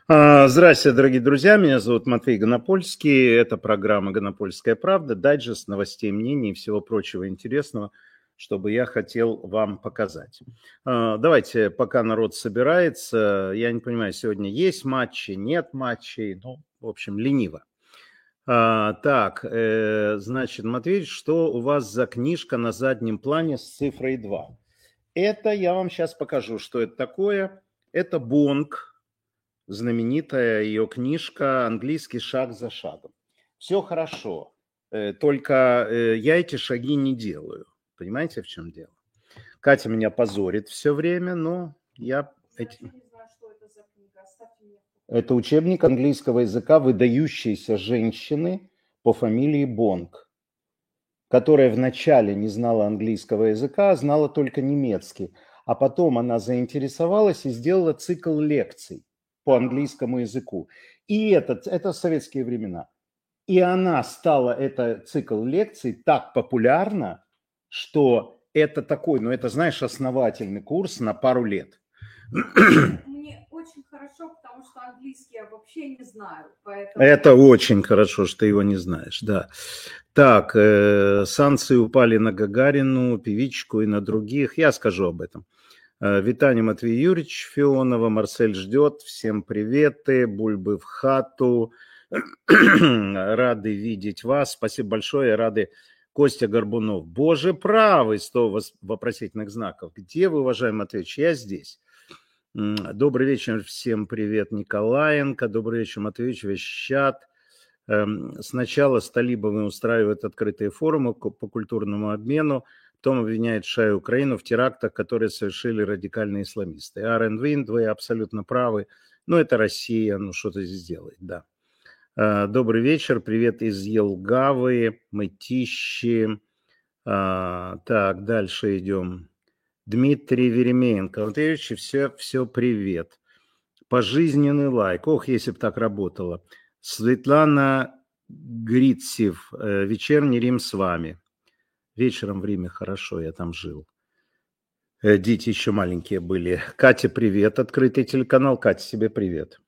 Здравствуйте, дорогие друзья. Меня зовут Матвей Гонопольский. Это программа «Гонопольская правда», дайджест новостей, мнений и всего прочего интересного, чтобы я хотел вам показать. Давайте, пока народ собирается, я не понимаю, сегодня есть матчи, нет матчей, ну, в общем, лениво. Значит, Матвей, что у вас за книжка на заднем плане с цифрой 2? Это я вам сейчас покажу, что это такое. Это Бонг. Знаменитая ее книжка «Английский шаг за шагом». Все хорошо, только я эти шаги не делаю. Понимаете, в чем дело? Катя меня позорит все время, но я... Это учебник английского языка выдающейся женщины по фамилии Бонг, которая вначале не знала английского языка, а знала только немецкий. А потом она заинтересовалась и сделала цикл лекций по английскому языку. И это советские времена. И она стала, это цикл лекций, так популярна, что это такой, ну это, знаешь, основательный курс на пару лет. Мне очень хорошо, потому что английский я вообще не знаю. Поэтому... Это очень хорошо, что ты его не знаешь, да. Так, санкции упали на Гагарину, певичку и на других. Я скажу об этом. Виталий Матвей Юрьевич Фионова, Марсель ждет, всем приветы, бульбы в хату, рады видеть вас, спасибо большое, рады. Костя Горбунов, боже правый, 100 вопросительных знаков, где вы, уважаемый Матвеевич, я здесь. Добрый вечер, всем привет, Николаенко, добрый вечер, Матвеевич, Вещат. Сначала Столибовы устраивают открытые форумы по культурному обмену, потом обвиняет США и Украину в терактах, которые совершили радикальные исламисты. Арен Винд, вы абсолютно правы. Ну, это Россия, ну, что-то здесь делает, да. Добрый вечер, привет из Елгавы, Мытищи. Так, дальше идем. Дмитрий Веремеенко. Вот, видите, все привет. Пожизненный лайк. Ох, если бы так работало. Светлана Грицев. Вечерний Рим с вами. Вечером в Риме хорошо, я там жил. Дети еще маленькие были. Катя, привет. Открытый телеканал. Катя, тебе привет.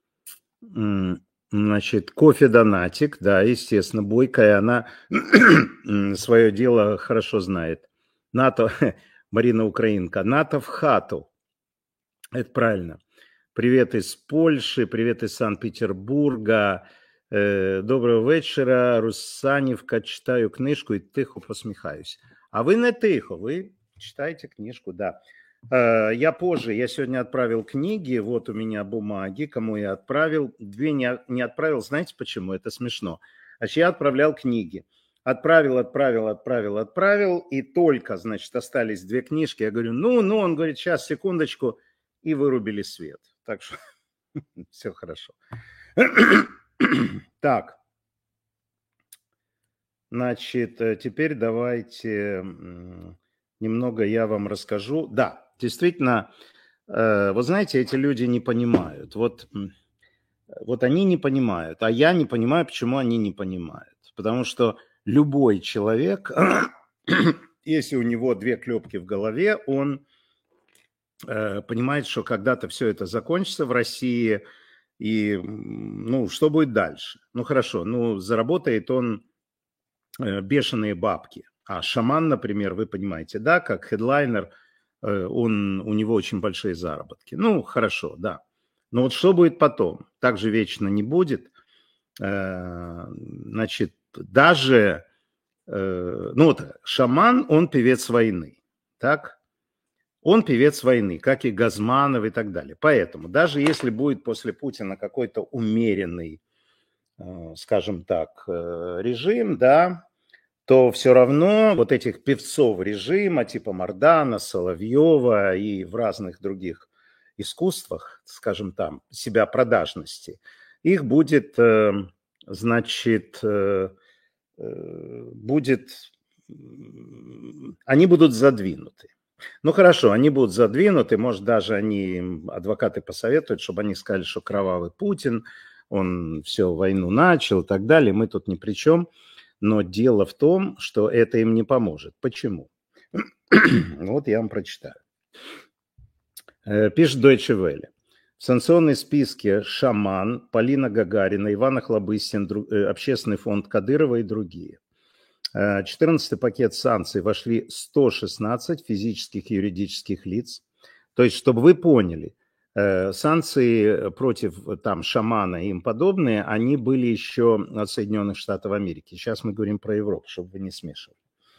Значит, кофе донатик. Да, естественно, бойкая. Она свое дело хорошо знает. НАТО, Марина Украинка. НАТО в хату. Это правильно. Привет из Польши, привет из Санкт-Петербурга. Доброго вечора, Русанівка, читаю книжку и тихо посміхаюсь. А вы не тихо, вы читаете книжку, да. Я позже, я сегодня отправил книги, вот у меня бумаги, кому я отправил. 2 не отправил, знаете почему? Это смешно. Значит, я отправлял книги. Отправил, и только, значит, остались 2 книжки. Я говорю, ну, он говорит, сейчас, секундочку, и вырубили свет. Так что все хорошо. Так, значит, теперь давайте немного я вам расскажу. Да, действительно, вы знаете, эти люди не понимают. Вот они не понимают, а я не понимаю, почему они не понимают. Потому что любой человек, если у него 2 клепки в голове, он понимает, что когда-то все это закончится в России, и, ну, что будет дальше? Ну, хорошо, ну, заработает он бешеные бабки. А Шаман, например, вы понимаете, да, как хедлайнер, у него очень большие заработки. Ну, хорошо, да. Но вот что будет потом? Так же вечно не будет. Значит, даже, ну, вот Шаман, он певец войны, так? Он певец войны, как и Газманов и так далее. Поэтому даже если будет после Путина какой-то умеренный, скажем так, режим, да, то все равно вот этих певцов режима типа Мардана, Соловьева и в разных других искусствах, скажем там, себя продажности, их будет, значит, они будут задвинуты. Ну хорошо, они будут задвинуты, может даже адвокаты посоветуют, чтобы они сказали, что кровавый Путин, он все, войну начал и так далее, мы тут ни при чем. Но дело в том, что это им не поможет. Почему? Вот я вам прочитаю. Пишет Deutsche Welle. В санкционной списке Шаман, Полина Гагарина, Иван Охлобыстин, Общественный фонд Кадырова и другие. 14-й пакет санкций вошли 116 физических и юридических лиц. То есть, чтобы вы поняли, санкции против там Шамана и им подобные, они были еще от Соединенных Штатов Америки. Сейчас мы говорим про Европу, чтобы вы не смешивали.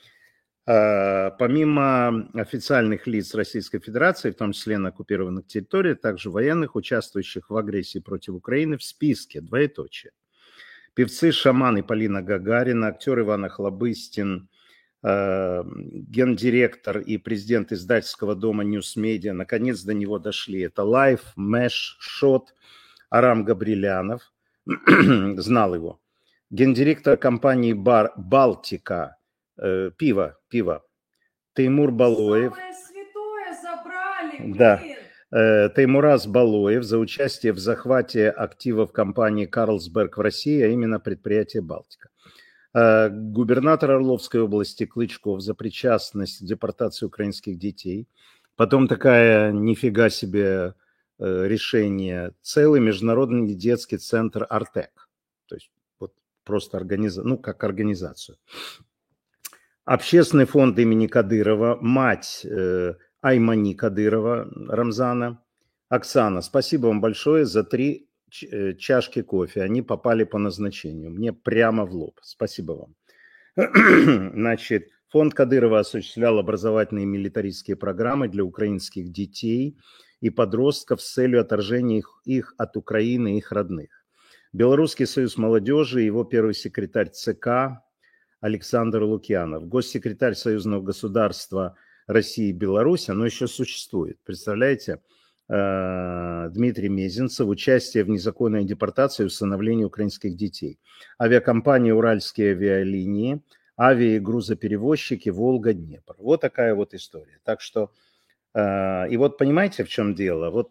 Помимо официальных лиц Российской Федерации, в том числе на оккупированных территориях, также военных, участвующих в агрессии против Украины, в списке, двоеточие. Певцы Шаман и Полина Гагарина, актер Иван Охлобыстин, гендиректор и президент издательского дома News Media, наконец до него дошли. Это Life, Mesh, Shot, Арам Габрилянов, знал его. Гендиректор компании Балтика, пиво, Теймур Балоев. Самое святое забрали, блин. Да. Теймураз Балоев за участие в захвате активов компании Карлсберг в России, а именно предприятие «Балтика». Губернатор Орловской области Клычков за причастность к депортации украинских детей. Потом такая нифига себе решение. Целый международный детский центр «Артек». То есть вот просто как организацию. Общественный фонд имени Кадырова, мать Аймани Кадырова, Рамзана. Оксана, спасибо вам большое за 3 чашки кофе. Они попали по назначению. Мне прямо в лоб. Спасибо вам. Значит, фонд Кадырова осуществлял образовательные и милитаристские программы для украинских детей и подростков с целью отторжения их от Украины и их родных. Белорусский союз молодежи, его первый секретарь ЦК Александр Лукьянов, госсекретарь Союзного государства России и Беларусь, оно еще существует. Представляете, Дмитрий Мезенцев, участие в незаконной депортации и усыновлении украинских детей. Авиакомпания «Уральские авиалинии», авиа- и грузоперевозчики «Волга-Днепр». Вот такая вот история. Так что, и вот понимаете, в чем дело? Вот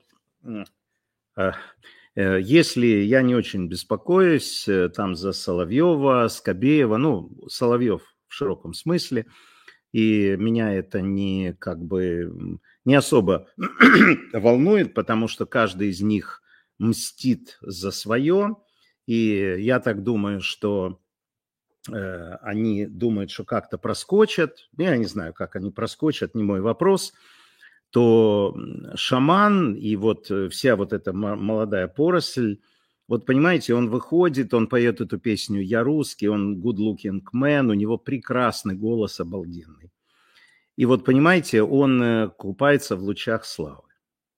если я не очень беспокоюсь там за Соловьева, Скобеева, Соловьев в широком смысле, и меня это не особо волнует, потому что каждый из них мстит за свое, и я так думаю, что они думают, что как-то проскочат, я не знаю, как они проскочат, не мой вопрос, то Шаман и вот вся вот эта молодая поросль, вот понимаете, он выходит, он поет эту песню «Я русский», он good looking man, у него прекрасный голос, обалденный. И вот понимаете, он купается в лучах славы.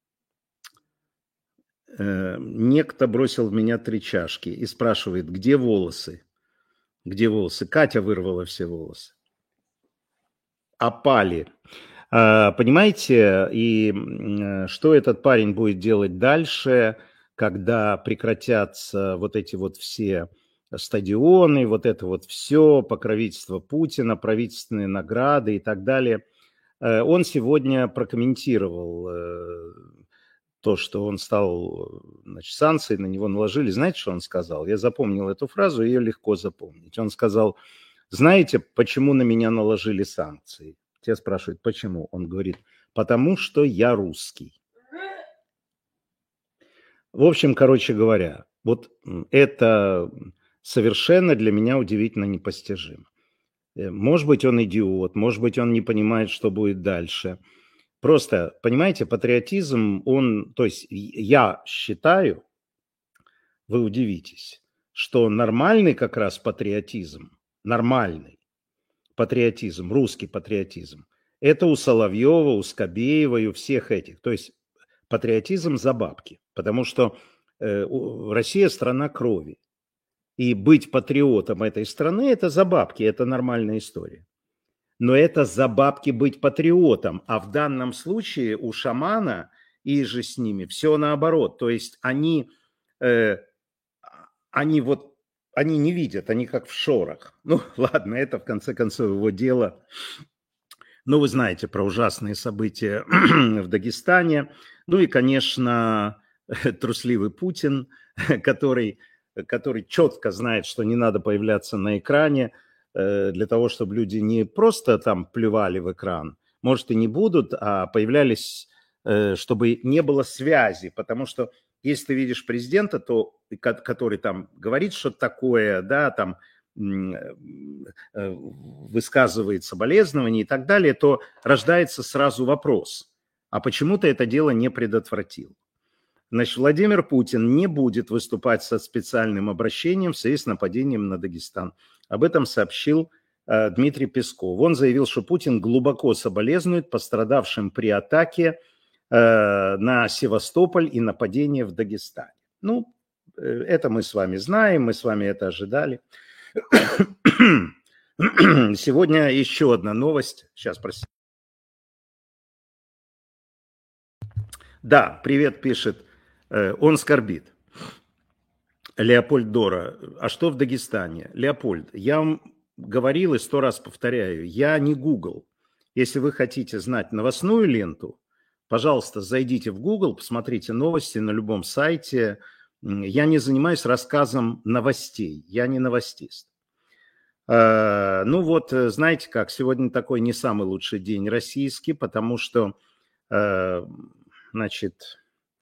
Некто бросил в меня 3 чашки и спрашивает, где волосы? Где волосы? Катя вырвала все волосы. Опали. Понимаете, и что этот парень будет делать дальше, когда прекратятся вот эти вот все стадионы, вот это вот все, покровительство Путина, правительственные награды и так далее. Он сегодня прокомментировал то, что он стал, санкции на него наложили. Знаете, что он сказал? Я запомнил эту фразу, ее легко запомнить. Он сказал, знаете, почему на меня наложили санкции? Тебя спрашивают, почему? Он говорит, потому что я русский. В общем, короче говоря, вот это совершенно для меня удивительно непостижимо. Может быть, он идиот, может быть, он не понимает, что будет дальше. Просто, понимаете, патриотизм, то есть я считаю, вы удивитесь, что нормальный как раз патриотизм, русский патриотизм, это у Соловьева, у Скобеева и у всех этих. То есть патриотизм за бабки, потому что Россия страна крови. И быть патриотом этой страны – это за бабки, это нормальная история. Но это за бабки быть патриотом. А в данном случае у Шамана и же с ними все наоборот. То есть они не видят, они как в шорах. Ну, ладно, это в конце концов его дело. Но вы знаете про ужасные события в Дагестане. Ну и, конечно, трусливый Путин, который четко знает, что не надо появляться на экране для того, чтобы люди не просто там плевали в экран, может и не будут, а появлялись чтобы не было связи, потому что если ты видишь президента, который там говорит что-то такое, да, там высказывает соболезнования и так далее, то рождается сразу вопрос, а почему ты это дело не предотвратил? Значит, Владимир Путин не будет выступать со специальным обращением в связи с нападением на Дагестан. Об этом сообщил Дмитрий Песков. Он заявил, что Путин глубоко соболезнует пострадавшим при атаке на Севастополь и нападении в Дагестане. Ну, это мы с вами знаем, мы с вами это ожидали. Сегодня еще одна новость. Сейчас, простите. Да, привет, пишет. Он скорбит. Леопольд Дора. А что в Дагестане? Леопольд, я вам говорил и 100 раз повторяю, я не Google. Если вы хотите знать новостную ленту, пожалуйста, зайдите в Google, посмотрите новости на любом сайте. Я не занимаюсь рассказом новостей, я не новостист. Ну вот, знаете как, сегодня такой не самый лучший день российский, потому что, значит,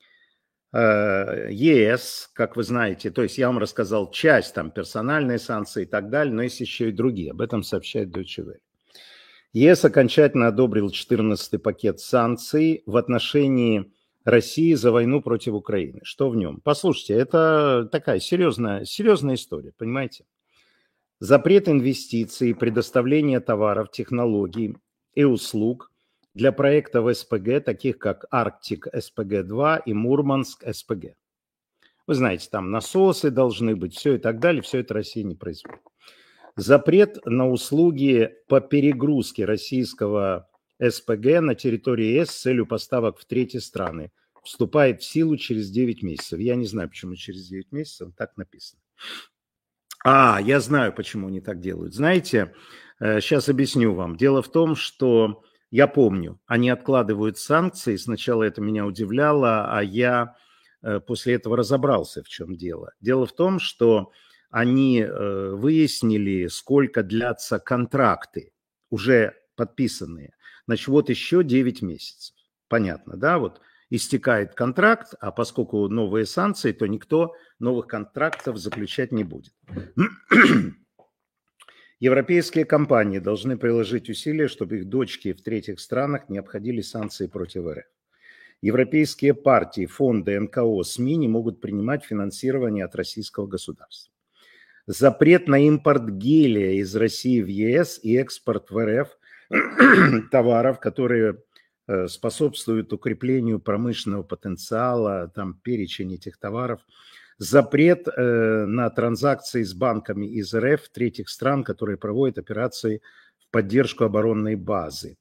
ЕС, как вы знаете, то есть я вам рассказал часть, там, персональные санкции и так далее, но есть еще и другие, об этом сообщает Deutsche Welle. ЕС окончательно одобрил 14-й пакет санкций в отношении России за войну против Украины. Что в нем? Послушайте, это такая серьезная история, понимаете? Запрет инвестиций, предоставление товаров, технологий и услуг для проектов СПГ, таких как Арктик СПГ-2 и Мурманск СПГ. Вы знаете, там насосы должны быть, все и так далее, все это Россия не производит. Запрет на услуги по перегрузке российского СПГ на территории ЕС с целью поставок в третьи страны вступает в силу через 9 месяцев. Я не знаю, почему через 9 месяцев, так написано. Я знаю, почему они так делают. Знаете, сейчас объясню вам. Дело в том, что я помню, они откладывают санкции. Сначала это меня удивляло, а я после этого разобрался, в чем дело. Дело в том, что они выяснили, сколько длятся контракты, уже подписанные. Значит, вот еще 9 месяцев. Понятно, да? Вот истекает контракт, а поскольку новые санкции, то никто новых контрактов заключать не будет. Европейские компании должны приложить усилия, чтобы их дочки в третьих странах не обходили санкции против РФ. Европейские партии, фонды, НКО, СМИ не могут принимать финансирование от российского государства. Запрет на импорт гелия из России в ЕС и экспорт в РФ товаров, которые способствуют укреплению промышленного потенциала, там перечень этих товаров. Запрет на транзакции с банками из РФ третьих стран, которые проводят операции в поддержку оборонной базы.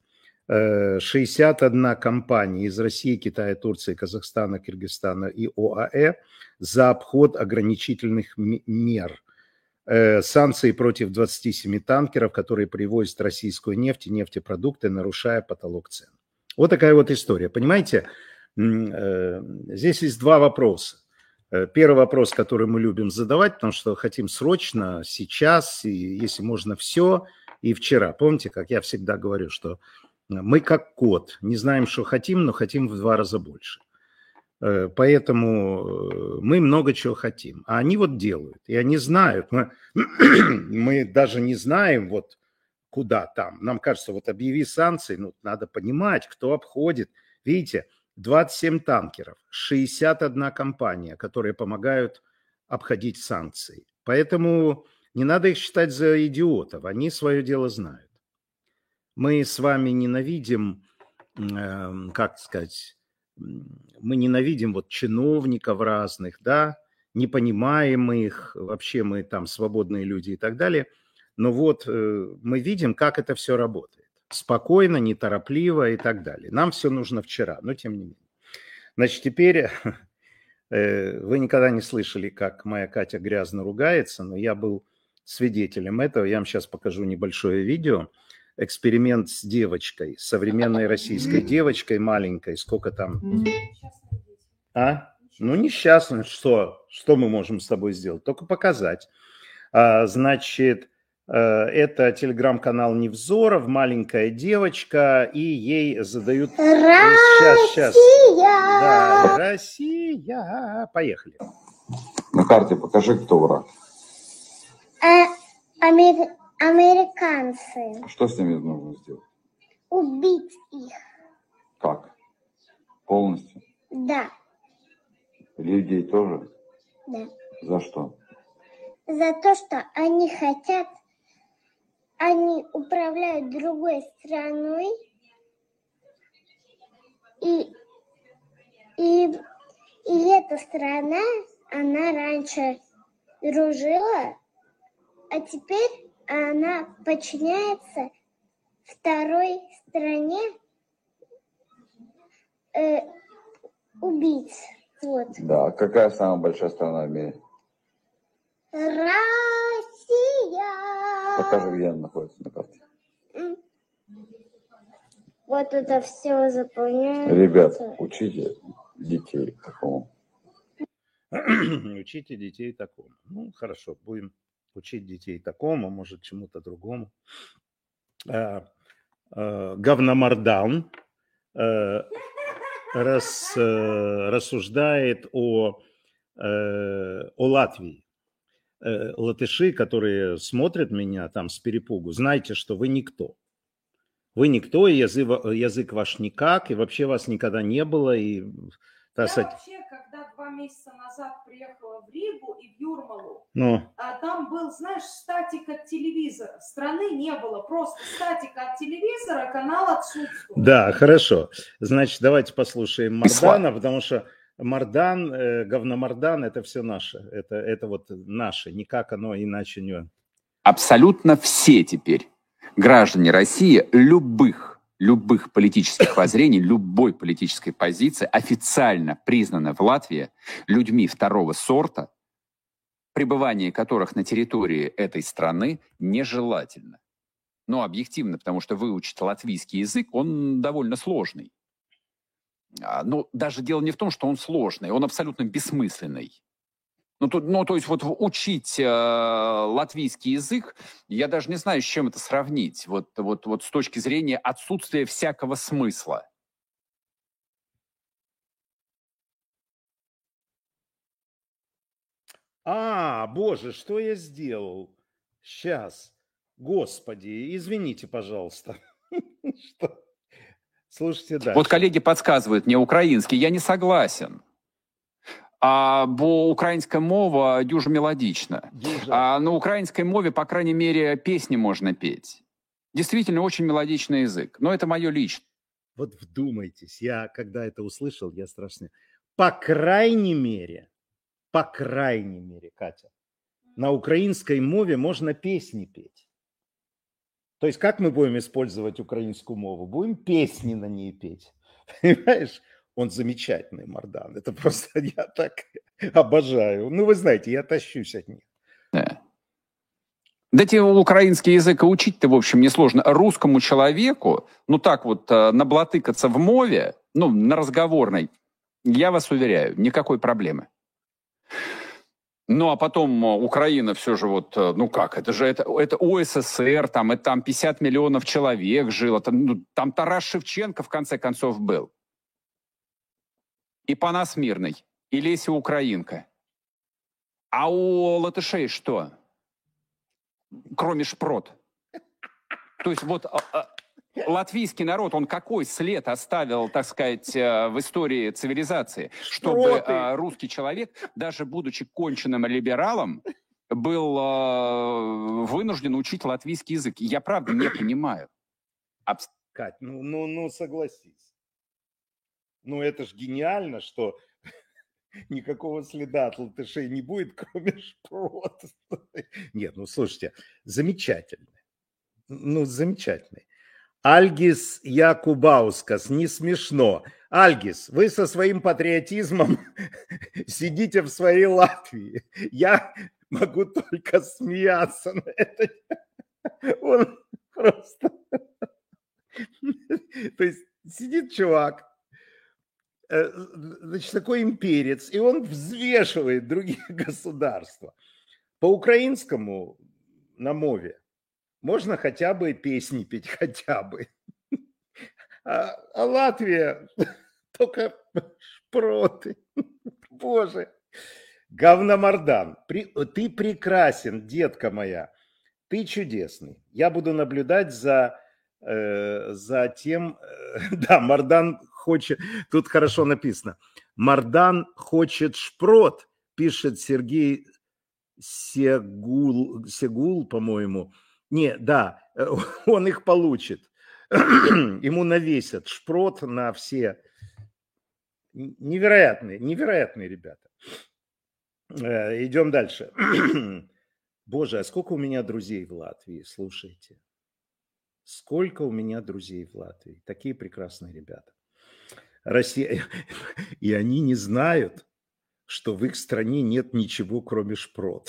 61 компания из России, Китая, Турции, Казахстана, Кыргызстана и ОАЭ за обход ограничительных мер. Санкции против 27 танкеров, которые привозят российскую нефть и нефтепродукты, нарушая потолок цен. Вот такая вот история. Понимаете, здесь есть два вопроса. Первый вопрос, который мы любим задавать, потому что хотим срочно, сейчас, и если можно все, и вчера. Помните, как я всегда говорю, что мы как кот, не знаем, что хотим, но хотим в 2 раза больше. Поэтому мы много чего хотим. А они вот делают, и они знают. Мы даже не знаем, вот куда там. Нам кажется, вот объяви санкции, ну, надо понимать, кто обходит. Видите, 27 танкеров, 61 компания, которые помогают обходить санкции. Поэтому не надо их считать за идиотов, они свое дело знают. Мы с вами ненавидим, как сказать, мы ненавидим вот чиновников разных, да, не понимаем их, вообще мы там свободные люди и так далее. Но вот мы видим, как это все работает. Спокойно, неторопливо и так далее. Нам все нужно вчера, но тем не менее. Значит, теперь вы никогда не слышали, как моя Катя грязно ругается, но я был свидетелем этого. Я вам сейчас покажу небольшое видео. Эксперимент с девочкой, современной российской девочкой маленькой. Сколько там? Ну, несчастный. Что мы можем с тобой сделать? Только показать. Значит, Это телеграм-канал Невзоров, маленькая девочка, и ей задают... Россия! Да, Россия! Поехали. На карте покажи, кто враг. Американцы. Что с ними нужно сделать? Убить их. Как? Полностью? Да. Людей тоже? Да. За что? За то, что они хотят, они управляют другой страной, и эта страна, она раньше дружила, а теперь она подчиняется второй стране убийц. Вот. Да, какая самая большая страна в мире? Россия! Покажи, где она находится на карте. Вот это все заполняется. Ребят, учите детей такому. Учите детей такому. Ну, хорошо, будем учить детей такому, может, чему-то другому. Говномордан рассуждает о Латвии. Латыши, которые смотрят меня там с перепугу, знайте, что вы никто. Вы никто, и язык ваш никак, и вообще вас никогда не было. И, вообще, когда 2 месяца назад приехала в Ригу и в Юрмалу, там был, знаешь, статик от телевизора. Страны не было, просто статика от телевизора, канал отсутствует. Да, хорошо. Значит, давайте послушаем Мардана, потому что Мардан, говномордан, это все наше. Это вот наше, никак оно иначе не... Абсолютно все теперь граждане России любых политических воззрений, любой политической позиции официально признаны в Латвии людьми второго сорта, пребывание которых на территории этой страны нежелательно. Но объективно, потому что выучить латвийский язык, он довольно сложный. Но даже дело не в том, что он сложный, он абсолютно бессмысленный. То есть вот учить латвийский язык, я даже не знаю, с чем это сравнить. Вот с точки зрения отсутствия всякого смысла. Боже, что я сделал? Сейчас. Господи, извините, пожалуйста. Слушайте дальше. Вот коллеги подсказывают мне украинский, я не согласен. Бо українська мова дуже мелодична. На украинской мове, по крайней мере, песни можно петь. Действительно, очень мелодичный язык. Но это мое личное. Вот вдумайтесь, я когда это услышал, я страшно... По крайней мере, Катя, на украинской мове можно песни петь. То есть как мы будем использовать украинскую мову? Будем песни на ней петь. Понимаешь? Он замечательный, Мардан. Это просто я так обожаю. Ну, вы знаете, я тащусь от них. Да. Да тебе украинский язык учить-то, в общем, несложно. Русскому человеку, так вот, наблатыкаться в мове, на разговорной, я вас уверяю, никакой проблемы. А потом Украина все же это УССР, там 50 миллионов человек жило, там Тарас Шевченко в конце концов был. И Панас Мирный, и Леся Украинка. А у латышей что? Кроме шпрот. То есть латвийский народ, он какой след оставил, так сказать, в истории цивилизации, чтобы русский человек, даже будучи конченным либералом, был вынужден учить латвийский язык. Я правда не понимаю. Кать, согласись. Это ж гениально, что никакого следа от латышей не будет, кроме шпрот. Нет, слушайте, замечательный. Замечательный. Альгис Якубаускас, не смешно. Альгис, вы со своим патриотизмом сидите в своей Латвии. Я могу только смеяться на это. Он просто... То есть сидит чувак, значит, такой имперец, и он взвешивает другие государства. По украинскому на мове можно хотя бы песни петь, хотя бы. А Латвия только шпроты. Боже. Говномордан, ты прекрасен, детка моя. Ты чудесный. Я буду наблюдать за тем... Да, Мардан хочет... Тут хорошо написано. Мардан хочет шпрот, пишет Сергей Сегул, по-моему. Не, да, он их получит. Ему навесят шпрот на все. Невероятные ребята. Идем дальше. Боже, а сколько у меня друзей в Латвии, слушайте. Сколько у меня друзей в Латвии. Такие прекрасные ребята. Россия. И они не знают, что в их стране нет ничего, кроме шпрот.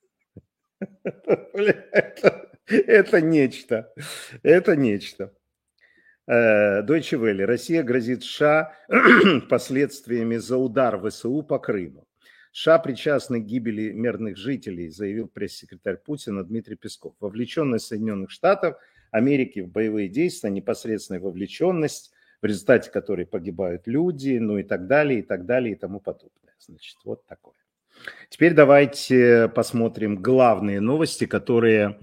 Это нечто. Это нечто. Deutsche Welle. Россия грозит США последствиями за удар ВСУ по Крыму. США причастны к гибели мирных жителей, заявил пресс-секретарь Путина Дмитрий Песков. Вовлеченность Соединенных Штатов Америки в боевые действия, непосредственная вовлеченность, в результате которой погибают люди, ну и так далее, и тому подобное. Значит, вот такое. Теперь давайте посмотрим главные новости, которые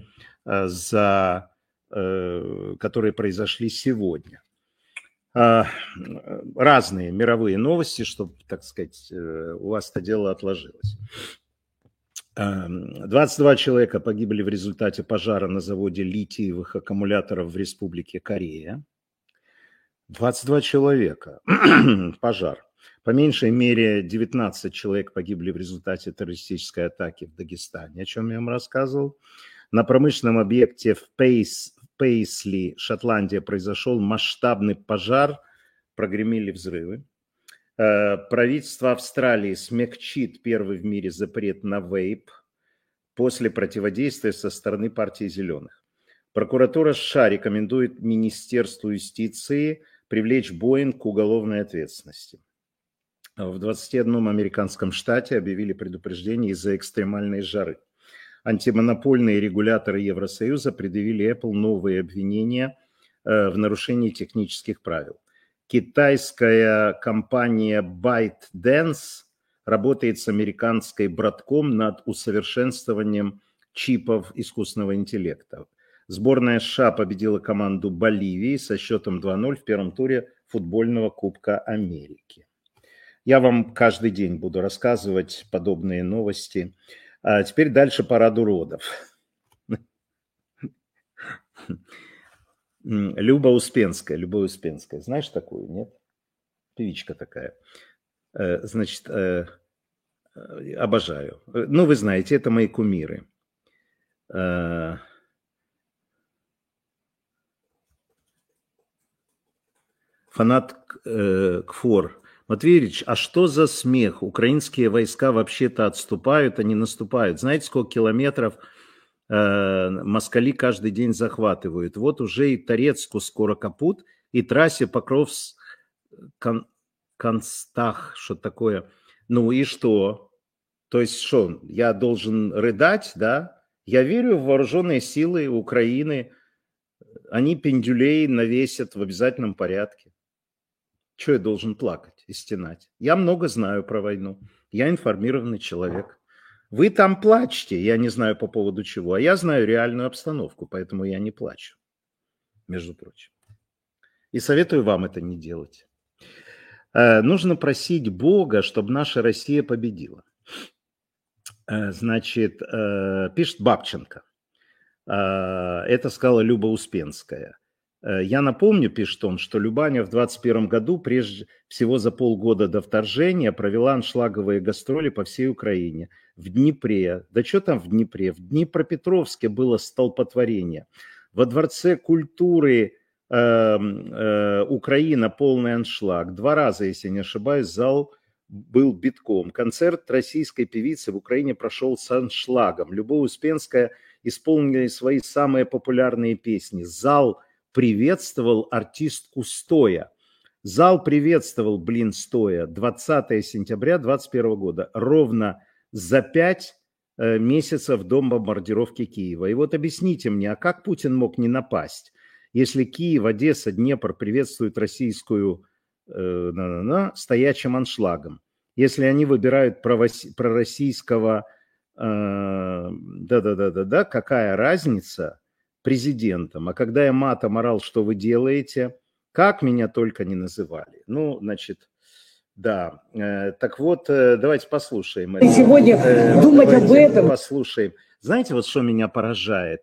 произошли сегодня. Разные мировые новости, чтобы, так сказать, у вас это дело отложилось. 22 человека погибли в результате пожара на заводе литиевых аккумуляторов в Республике Корея. 22 человека. Пожар. По меньшей мере 19 человек погибли в результате террористической атаки в Дагестане, о чем я вам рассказывал. На промышленном объекте в Пейсли, Шотландия, произошел масштабный пожар, прогремели взрывы. Правительство Австралии смягчит первый в мире запрет на вейп после противодействия со стороны партии «Зеленых». Прокуратура США рекомендует Министерству юстиции привлечь Боинг к уголовной ответственности. В 21 американском штате объявили предупреждение из-за экстремальной жары. Антимонопольные регуляторы Евросоюза предъявили Apple новые обвинения в нарушении технических правил. Китайская компания ByteDance работает с американской Broadcom над усовершенствованием чипов искусственного интеллекта. Сборная США победила команду Боливии со счетом 2-0 в первом туре футбольного Кубка Америки. Я вам каждый день буду рассказывать подобные новости. А теперь дальше парад уродов. Люба Успенская. Знаешь такую, нет? Певичка такая. Значит, обожаю. Ну, вы знаете, это мои кумиры. Фанат КФОР. Матвей Ильич, а что за смех? Украинские войска вообще-то отступают, а не наступают. Знаете, сколько километров москали каждый день захватывают? Вот уже и Торецку скоро капут, и трассе Покровск-Констах, что такое. Ну и что? То есть что, я должен рыдать, да? Я верю в вооруженные силы Украины. Они пендюлей навесят в обязательном порядке. Что я должен плакать и стенать? Я много знаю про войну. Я информированный человек. Вы там плачете, я не знаю по поводу чего, а я знаю реальную обстановку, поэтому я не плачу, между прочим. И советую вам это не делать. Нужно просить Бога, чтобы наша Россия победила. Значит, пишет Бабченко. Это сказала Люба Успенская. Я напомню, пишет он, что Любаня в 2021 году, прежде всего за полгода до вторжения, провела аншлаговые гастроли по всей Украине. В Днепре, да что там в Днепре, в Днепропетровске было столпотворение. Во Дворце культуры Украина полный аншлаг. 2 раза, если не ошибаюсь, зал был битком. Концерт российской певицы в Украине прошел с аншлагом. Любовь Успенская исполнили свои самые популярные песни. Зал приветствовал артистку стоя. Зал приветствовал, стоя. 20 сентября 2021 года. Ровно за 5 месяцев до бомбардировки Киева. И вот объясните мне, а как Путин мог не напасть, если Киев, Одесса, Днепр приветствуют российскую стоячим аншлагом, если они выбирают пророссийского, какая разница президентом, а когда я матом орал, что вы делаете, как меня только не называли. Ну, значит, да, так вот, давайте послушаем. Сегодня думать об этом. Послушаем. Знаете, вот что меня поражает?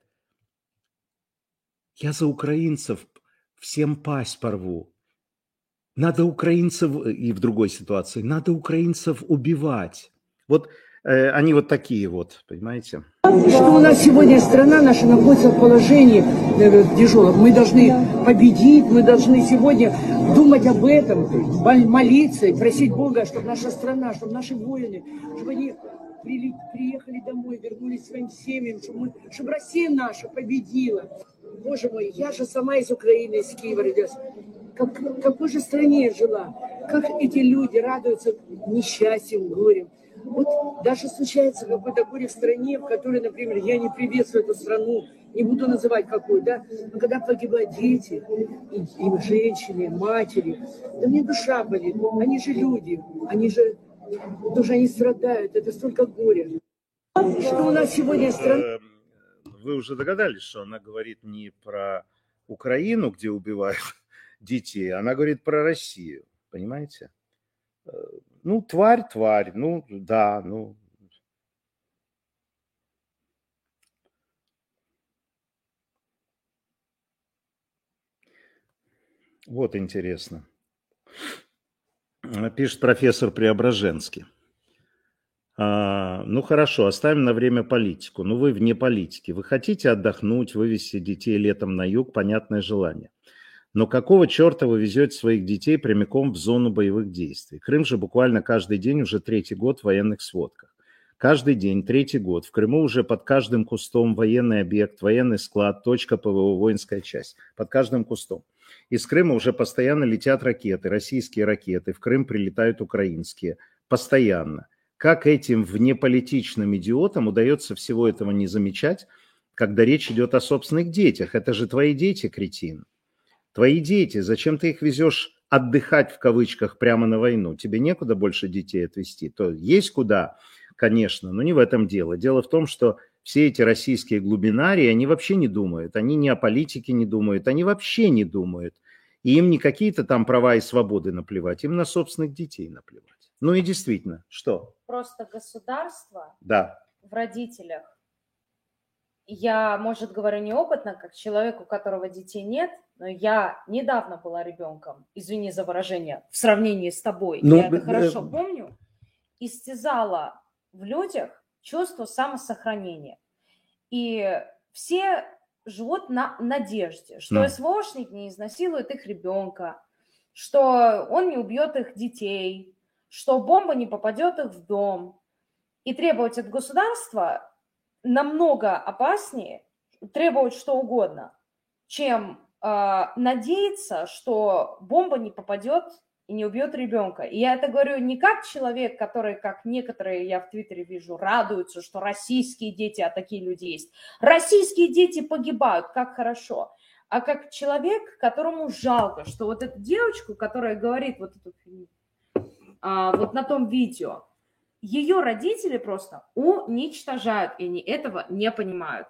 Я за украинцев всем пасть порву. Надо украинцев, и в другой ситуации, надо украинцев убивать. Вот они вот такие вот, понимаете? Что у нас сегодня страна наша находится в положении тяжелом. Мы должны победить, мы должны сегодня думать об этом, молиться и просить Бога, чтобы наша страна, чтобы наши воины, чтобы они приехали домой, вернулись своим семьям, чтобы Россия наша победила. Боже мой, я же сама из Украины, из Киева родилась. В какой же стране я жила? Как эти люди радуются несчастьем, горем. Вот даже случается какое-то горе в стране, в которой, например, я не приветствую эту страну, не буду называть какую, да, но когда погибают дети, и женщины, матери, да мне душа болит, они же люди, они же тоже они страдают, это столько горя. Что у нас сегодня страна... Вы уже догадались, что она говорит не про Украину, где убивают детей, она говорит про Россию, понимаете? Ну, тварь, ну, да, ну. Вот интересно. Пишет профессор Преображенский. Ну, хорошо, оставим на время политику. Ну, вы вне политики. Вы хотите отдохнуть, вывести детей летом на юг, понятное желание. Но какого черта вы везете своих детей прямиком в зону боевых действий? Крым же буквально каждый день уже 3-й год в военных сводках. Каждый день, 3-й год. В Крыму уже под каждым кустом военный объект, военный склад, точка ПВО, воинская часть. Под каждым кустом. Из Крыма уже постоянно летят ракеты, российские ракеты. В Крым прилетают украинские. Постоянно. Как этим внеполитичным идиотам удается всего этого не замечать, когда речь идет о собственных детях? Это же твои дети, кретин. Твои дети, зачем ты их везешь отдыхать в кавычках прямо на войну? Тебе некуда больше детей отвезти. То есть куда, конечно, но не в этом дело. Дело в том, что все эти российские глубинарии, они вообще не думают. Они ни о политике не думают, они вообще не думают. И им не какие-то там права и свободы наплевать, им на собственных детей наплевать. Ну и действительно, что? Просто государство в родителях. Я, может, говорю неопытно, как человек, у которого детей нет, но я недавно была ребенком, извини за выражение, в сравнении с тобой, я это хорошо помню, истязала в людях чувство самосохранения. И все живут на надежде, что СВОшник не изнасилует их ребенка, что он не убьет их детей, что бомба не попадет их в дом. И требовать от государства намного опаснее, требовать что угодно, чем надеяться, что бомба не попадет и не убьет ребенка. И я это говорю не как человек, который, как некоторые, я в Твиттере вижу, радуются, что российские дети, а такие люди есть. Российские дети погибают, как хорошо. А как человек, которому жалко, что вот эту девочку, которая говорит вот эту вот на том видео, ее родители просто уничтожают, и они этого не понимают.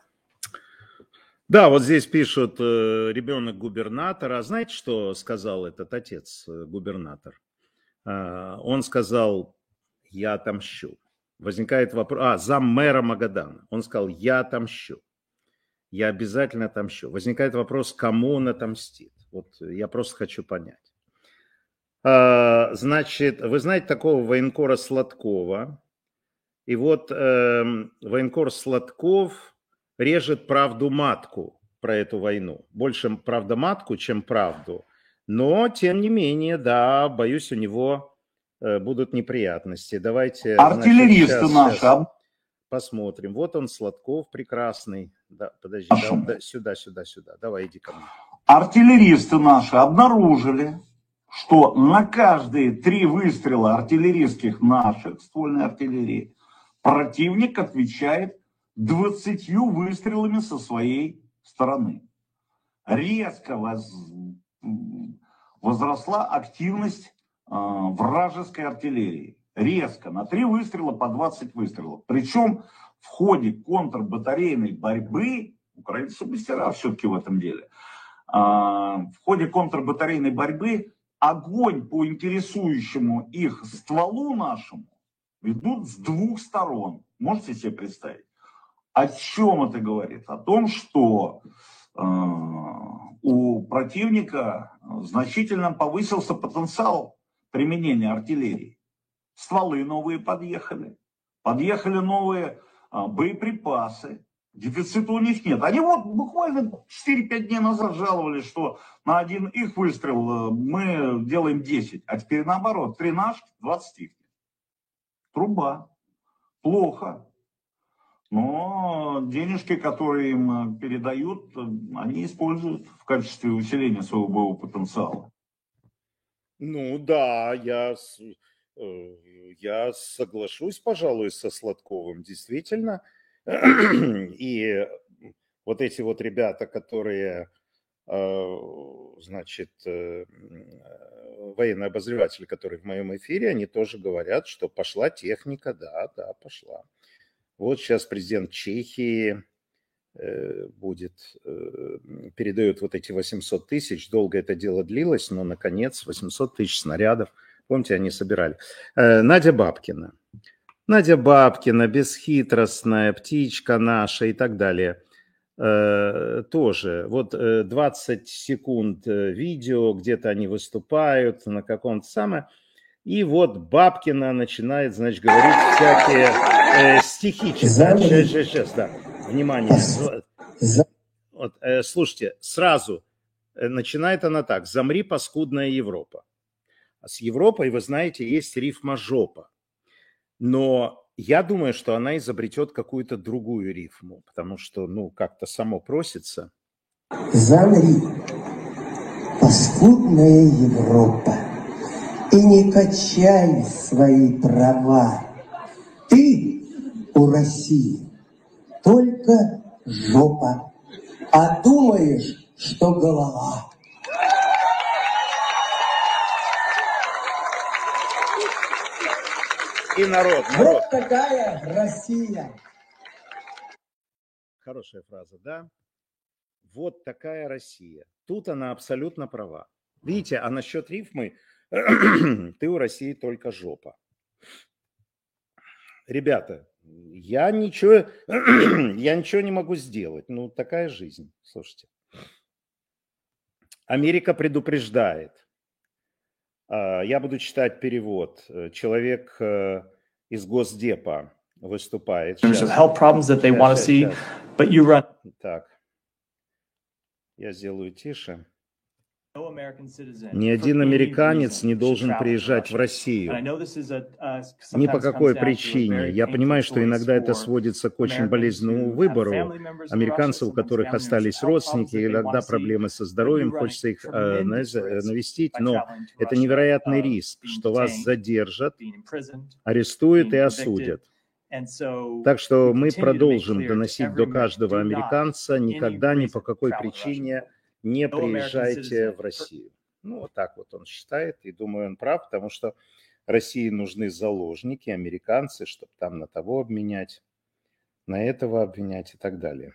Да, вот здесь пишут, ребенок губернатора. А знаете, что сказал этот отец, губернатор? Он сказал, я отомщу. Возникает вопрос, заммэра Магадана. Он сказал, я отомщу. Я обязательно отомщу. Возникает вопрос, кому он отомстит. Вот я просто хочу понять. Значит, вы знаете такого военкора Сладкова. И вот военкор Сладков режет правду матку про эту войну. Больше правда матку, чем правду. Но, тем не менее, да, боюсь, у него будут неприятности. Давайте... Артиллеристы наши. Посмотрим. Вот он, Сладков, прекрасный. Да, подожди, да, сюда. Давай, иди ко мне. Артиллеристы наши обнаружили, что на каждые 3 выстрела артиллерийских наших, ствольной артиллерии, Противник отвечает 20 выстрелами со своей стороны. Резко возросла активность вражеской артиллерии. Резко. На 3 выстрела по 20 выстрелов. Причем в ходе контрбатарейной борьбы, украинцы мастера все-таки в этом деле, в ходе контрбатарейной борьбы огонь по интересующему их стволу нашему ведут с 2 сторон. Можете себе представить? О чем это говорит? О том, что у противника значительно повысился потенциал применения артиллерии. Стволы новые подъехали. Подъехали новые боеприпасы. Дефицита у них нет. Они вот буквально 4-5 дней назад жаловались, что на один их выстрел мы делаем 10. А теперь наоборот. 3 наших, 20 их. Труба. Плохо. Но денежки, которые им передают, они используют в качестве усиления своего боевого потенциала. Ну да, я соглашусь, пожалуй, со Сладковым, действительно. И вот эти вот ребята, которые, значит, военные обозреватели, которые в моем эфире, они тоже говорят, что пошла техника, да, пошла. Вот сейчас президент Чехии передает вот эти 800 тысяч. Долго это дело длилось, но, наконец, 800 тысяч снарядов. Помните, они собирали. Надя Бабкина. Надя Бабкина, бесхитростная, птичка наша и так далее. Тоже. Вот 20 секунд видео, где-то они выступают на каком-то самом... И вот Бабкина начинает, значит, говорить всякие стихи читать. Сейчас, да. Внимание. Вот, слушайте, сразу начинает она так. «Замри, паскудная Европа». А с Европой, вы знаете, есть рифма «жопа». Но я думаю, что она изобретет какую-то другую рифму, потому что, ну, как-то само просится. «Замри, паскудная Европа, и не качай свои права. Ты у России только жопа, а думаешь, что голова». И народ. Вот такая Россия. Хорошая фраза, да? Вот такая Россия. Тут она абсолютно права. Видите, а насчет рифмы ты у России только жопа. Ребята, я ничего не могу сделать. Ну, такая жизнь, слушайте. Америка предупреждает. Я буду читать перевод. Человек из Госдепа выступает. Так. Я сделаю тише. Ни один американец не должен приезжать в Россию. Ни по какой причине. Я понимаю, что иногда это сводится к очень болезненному выбору. Американцев, у которых остались родственники, иногда проблемы со здоровьем, хочется их навестить, но это невероятный риск, что вас задержат, арестуют и осудят. Так что мы продолжим доносить до каждого американца: никогда, ни по какой причине не приезжайте в Россию. Ну, вот так вот он считает, и думаю, он прав, потому что России нужны заложники, американцы, чтобы там на того обменять, на этого обвинять и так далее.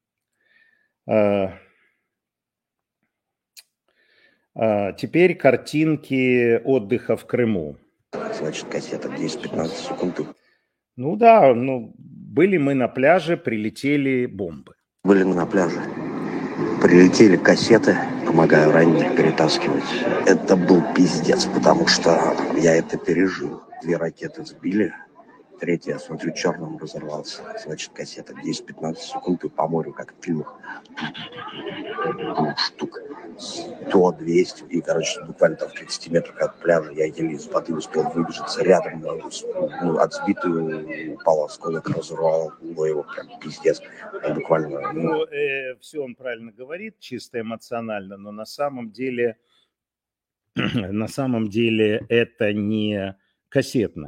Теперь картинки отдыха в Крыму. Значит, кассета 10-15 секунд. Ну да, ну, были мы на пляже, прилетели бомбы. Были мы на пляже. Прилетели кассеты, помогаю раненых перетаскивать. Это был пиздец, потому что я это пережил. 2 ракеты сбили, 3-я, я смотрю, черным разорвался. Значит, кассета 10-15 секунд, и по морю, как в фильмах, штук 100-200. И, короче, буквально там в 30 метрах от пляжа я еле из воды успел выбежаться. Рядом от сбитую упал осколок, разорвал его, прям пиздец. Буквально. Ну, все он правильно говорит, чисто эмоционально, но на самом деле это не кассетная.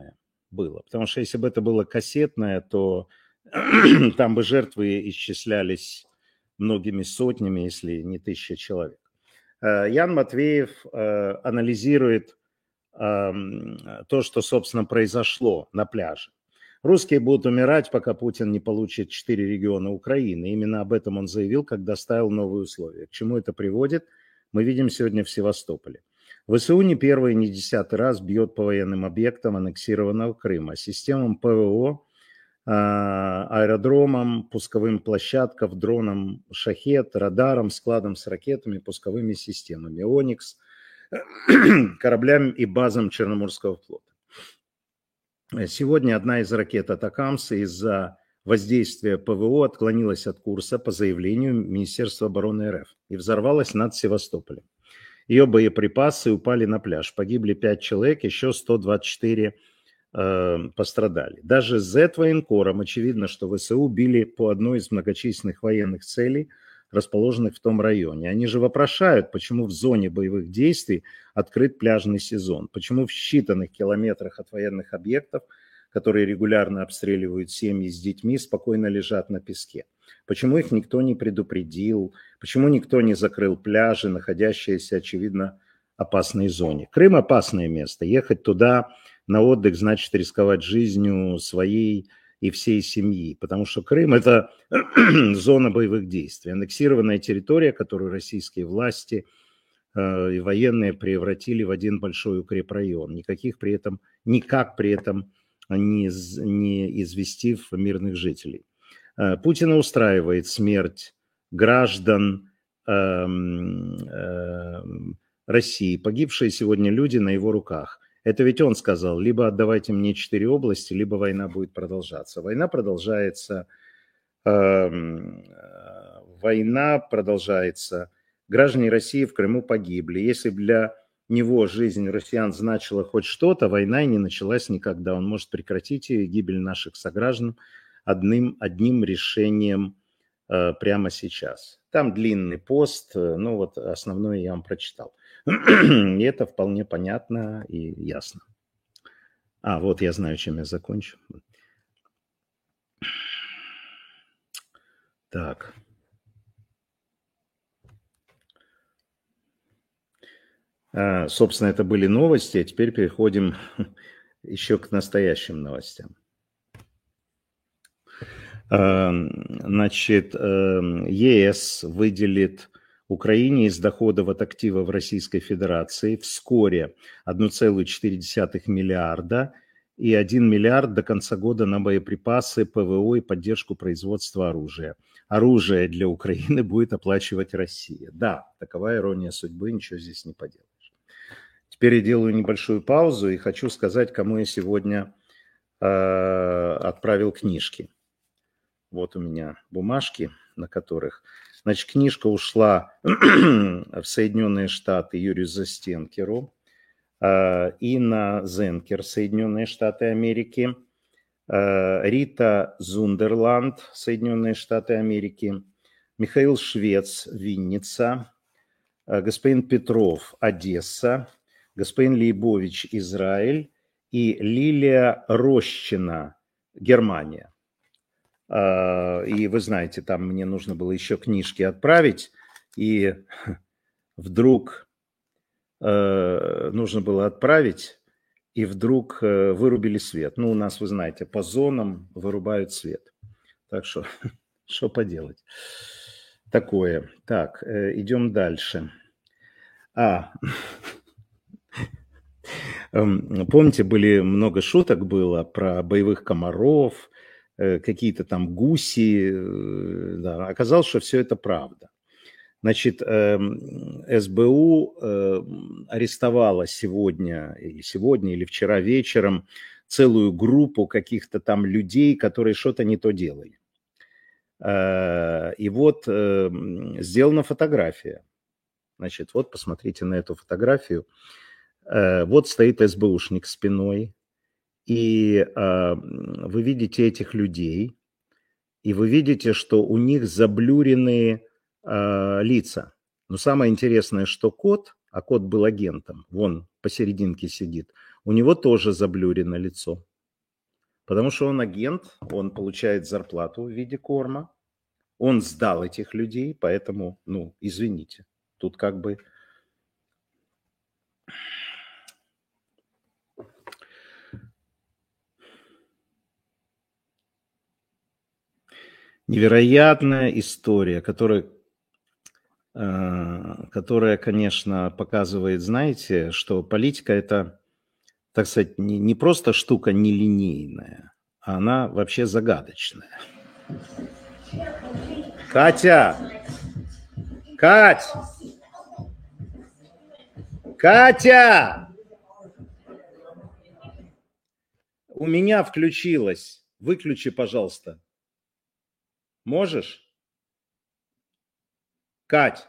было. Потому что если бы это было кассетное, то там бы жертвы исчислялись многими сотнями, если не тысячи человек. Ян Матвеев анализирует то, что, собственно, произошло на пляже. Русские будут умирать, пока Путин не получит 4 региона Украины. Именно об этом он заявил, когда ставил новые условия. К чему это приводит, мы видим сегодня в Севастополе. ВСУ не первый, не 10-й раз бьет по военным объектам аннексированного Крыма, системам ПВО, аэродромам, пусковым площадкам, дронам «Шахед», радарам, складам с ракетами, пусковыми системами «Оникс», кораблям и базам Черноморского флота. Сегодня одна из ракет «Атакамс» из-за воздействия ПВО отклонилась от курса по заявлению Министерства обороны РФ и взорвалась над Севастополем. Ее боеприпасы упали на пляж. Погибли 5 человек, еще 124 пострадали. Даже с Z-военкором очевидно, что ВСУ били по одной из многочисленных военных целей, расположенных в том районе. Они же вопрошают, почему в зоне боевых действий открыт пляжный сезон, почему в считанных километрах от военных объектов, которые регулярно обстреливают семьи с детьми, спокойно лежат на песке. Почему их никто не предупредил, почему никто не закрыл пляжи, находящиеся, очевидно, в опасной зоне. Крым – опасное место. Ехать туда на отдых значит рисковать жизнью своей и всей семьи, потому что Крым – это зона боевых действий, аннексированная территория, которую российские власти и военные превратили в один большой укрепрайон, никак при этом не известив мирных жителей. Путина устраивает смерть граждан России, погибшие сегодня люди на его руках. Это ведь он сказал, либо отдавайте мне 4 области, либо война будет продолжаться. Война продолжается. Граждане России в Крыму погибли. Если бы для него жизнь россиян значила хоть что-то, война и не началась никогда. Он может прекратить ее, гибель наших сограждан одним решением прямо сейчас. Там длинный пост, ну вот основное я вам прочитал. И это вполне понятно и ясно. Вот я знаю, чем я закончу. Так. Собственно, это были новости, а теперь переходим еще к настоящим новостям. Значит, ЕС выделит Украине из доходов от активов Российской Федерации вскоре 1,4 миллиарда и 1 миллиард до конца года на боеприпасы, ПВО и поддержку производства оружия. Оружие для Украины будет оплачивать Россия. Да, такова ирония судьбы, ничего здесь не поделаешь. Теперь я делаю небольшую паузу и хочу сказать, кому я сегодня отправил книжки. Вот у меня бумажки, на которых... Значит, книжка ушла в Соединенные Штаты Юрию Застенкеру, Инна Зенкер, Соединенные Штаты Америки, Рита Зундерланд, Соединенные Штаты Америки, Михаил Швец, Винница, господин Петров, Одесса, господин Лейбович, Израиль и Лилия Рощина, Германия. И вы знаете, там мне нужно было еще книжки отправить, и вдруг нужно было отправить, и вдруг вырубили свет. Ну, у нас, вы знаете, по зонам вырубают свет. Так что, что поделать? Такое. Так, идем дальше. Помните, много шуток было про боевых комаров, какие-то там гуси. Да. Оказалось, что все это правда. Значит, СБУ арестовала сегодня или вчера вечером целую группу каких-то там людей, которые что-то не то делали. И вот сделана фотография. Значит, вот посмотрите на эту фотографию. Вот стоит СБУшник спиной, и вы видите этих людей, и вы видите, что у них заблюрены лица. Но самое интересное, что кот, а кот был агентом, вон посерединке сидит, у него тоже заблюрено лицо. Потому что он агент, он получает зарплату в виде корма, он сдал этих людей, поэтому, ну, извините, тут как бы... Невероятная история, которая, конечно, показывает, знаете, что политика – это, так сказать, не просто штука нелинейная, а она вообще загадочная. Катя! Кать! Катя! У меня включилось. Выключи, пожалуйста. Можешь? Кать.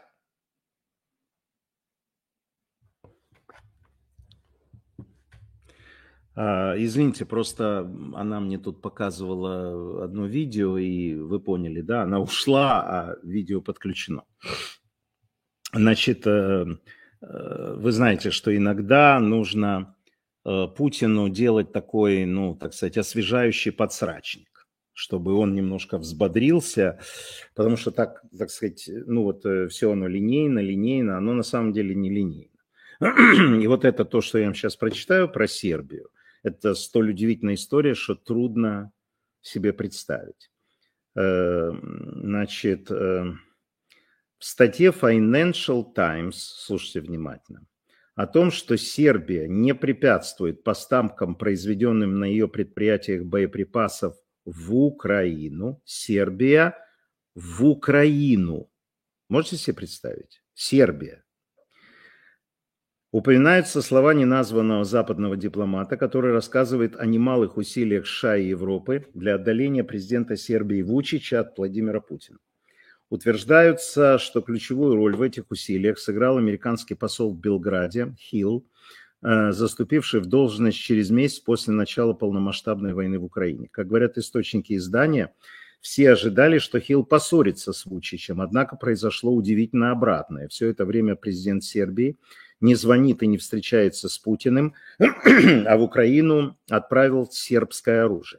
Извините, просто она мне тут показывала одно видео, и вы поняли, да, она ушла, а видео подключено. Значит, вы знаете, что иногда нужно Путину делать такой, ну, так сказать, освежающий подсрачник, чтобы он немножко взбодрился, потому что так сказать, ну вот все оно линейно, оно на самом деле не линейно. И вот это то, что я вам сейчас прочитаю про Сербию, это столь удивительная история, что трудно себе представить. Значит, в статье Financial Times, слушайте внимательно, о том, что Сербия не препятствует поставкам, произведенным на ее предприятиях боеприпасов в Украину. Сербия в Украину. Можете себе представить? Сербия. Упоминаются слова неназванного западного дипломата, который рассказывает о немалых усилиях США и Европы для отдаления президента Сербии Вучича от Владимира Путина. Утверждается, что ключевую роль в этих усилиях сыграл американский посол в Белграде Хилл, заступивший в должность через месяц после начала полномасштабной войны в Украине. Как говорят источники издания, все ожидали, что Хилл поссорится с Вучичем, однако произошло удивительно обратное. Все это время президент Сербии не звонит и не встречается с Путиным, а в Украину отправил сербское оружие.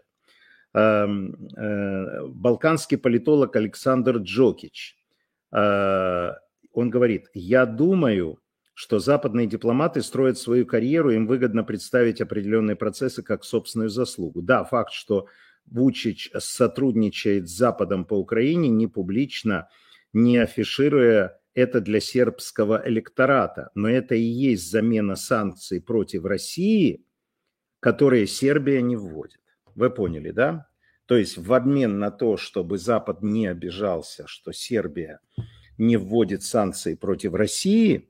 Балканский политолог Александр Джокич, он говорит: я думаю, что западные дипломаты строят свою карьеру, им выгодно представить определенные процессы как собственную заслугу. Да, факт, что Вучич сотрудничает с Западом по Украине, не публично, не афишируя это для сербского электората, но это и есть замена санкций против России, которые Сербия не вводит. Вы поняли, да? То есть в обмен на то, чтобы Запад не обижался, что Сербия не вводит санкции против России,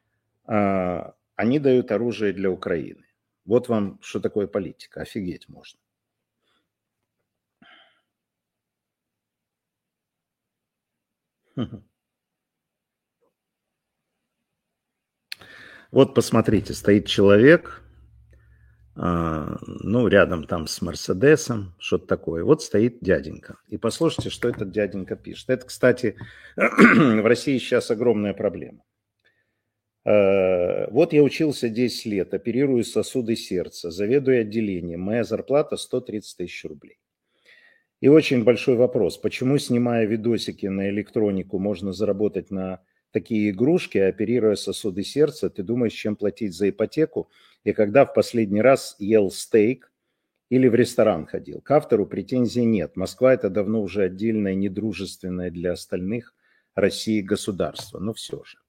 они дают оружие для Украины. Вот вам что такое политика. Офигеть можно. Вот посмотрите, стоит человек, ну, рядом там с Мерседесом, что-то такое. Вот стоит дяденька. И послушайте, что этот дяденька пишет. Это, кстати, в России сейчас огромная проблема. Вот я учился 10 лет, оперирую сосуды сердца, заведую отделением. Моя зарплата 130 тысяч рублей. И очень большой вопрос, почему, снимая видосики на электронику, можно заработать на такие игрушки, оперируя сосуды сердца, ты думаешь, чем платить за ипотеку, и когда в последний раз ел стейк или в ресторан ходил. К автору претензий нет. Москва – это давно уже отдельное, недружественное для остальных России государство. Но все же.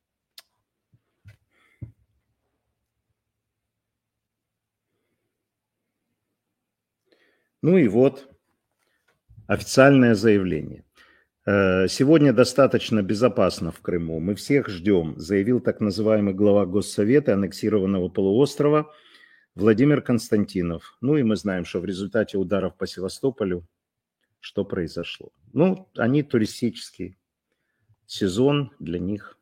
Ну и вот официальное заявление. Сегодня достаточно безопасно в Крыму. Мы всех ждем, заявил так называемый глава Госсовета аннексированного полуострова Владимир Константинов. Ну и мы знаем, что в результате ударов по Севастополю что произошло. Ну, они туристический сезон для них.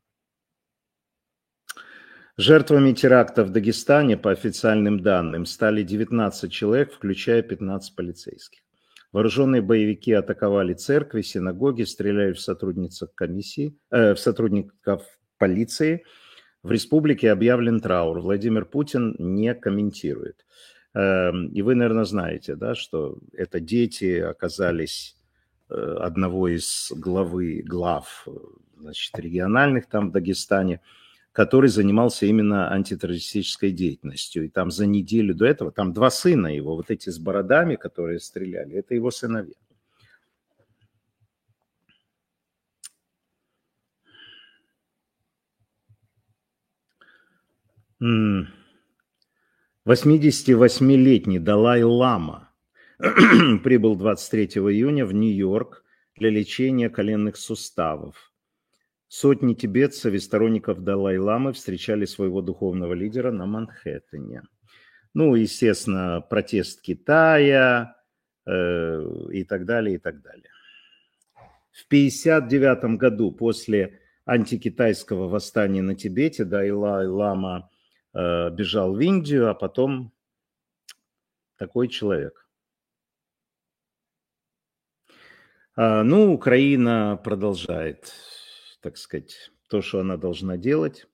Жертвами теракта в Дагестане, по официальным данным, стали 19 человек, включая 15 полицейских. Вооруженные боевики атаковали церкви, синагоги, стреляли в сотрудников полиции. В республике объявлен траур. Владимир Путин не комментирует. И вы, наверное, знаете, да, что это дети оказались одного из глав, значит, региональных там в Дагестане, который занимался именно антитеррористической деятельностью. И там за неделю до этого, там 2 сына его, вот эти с бородами, которые стреляли, это его сыновья. М. 88-летний Далай-лама прибыл 23 июня в Нью-Йорк для лечения коленных суставов. Сотни тибетцев и сторонников Далай-ламы встречали своего духовного лидера на Манхэттене. Ну, естественно, протест Китая и так далее, и так далее. В 1959 году после антикитайского восстания на Тибете Далай-лама бежал в Индию, а потом такой человек. Ну, Украина продолжает, так сказать, то, что она должна делать.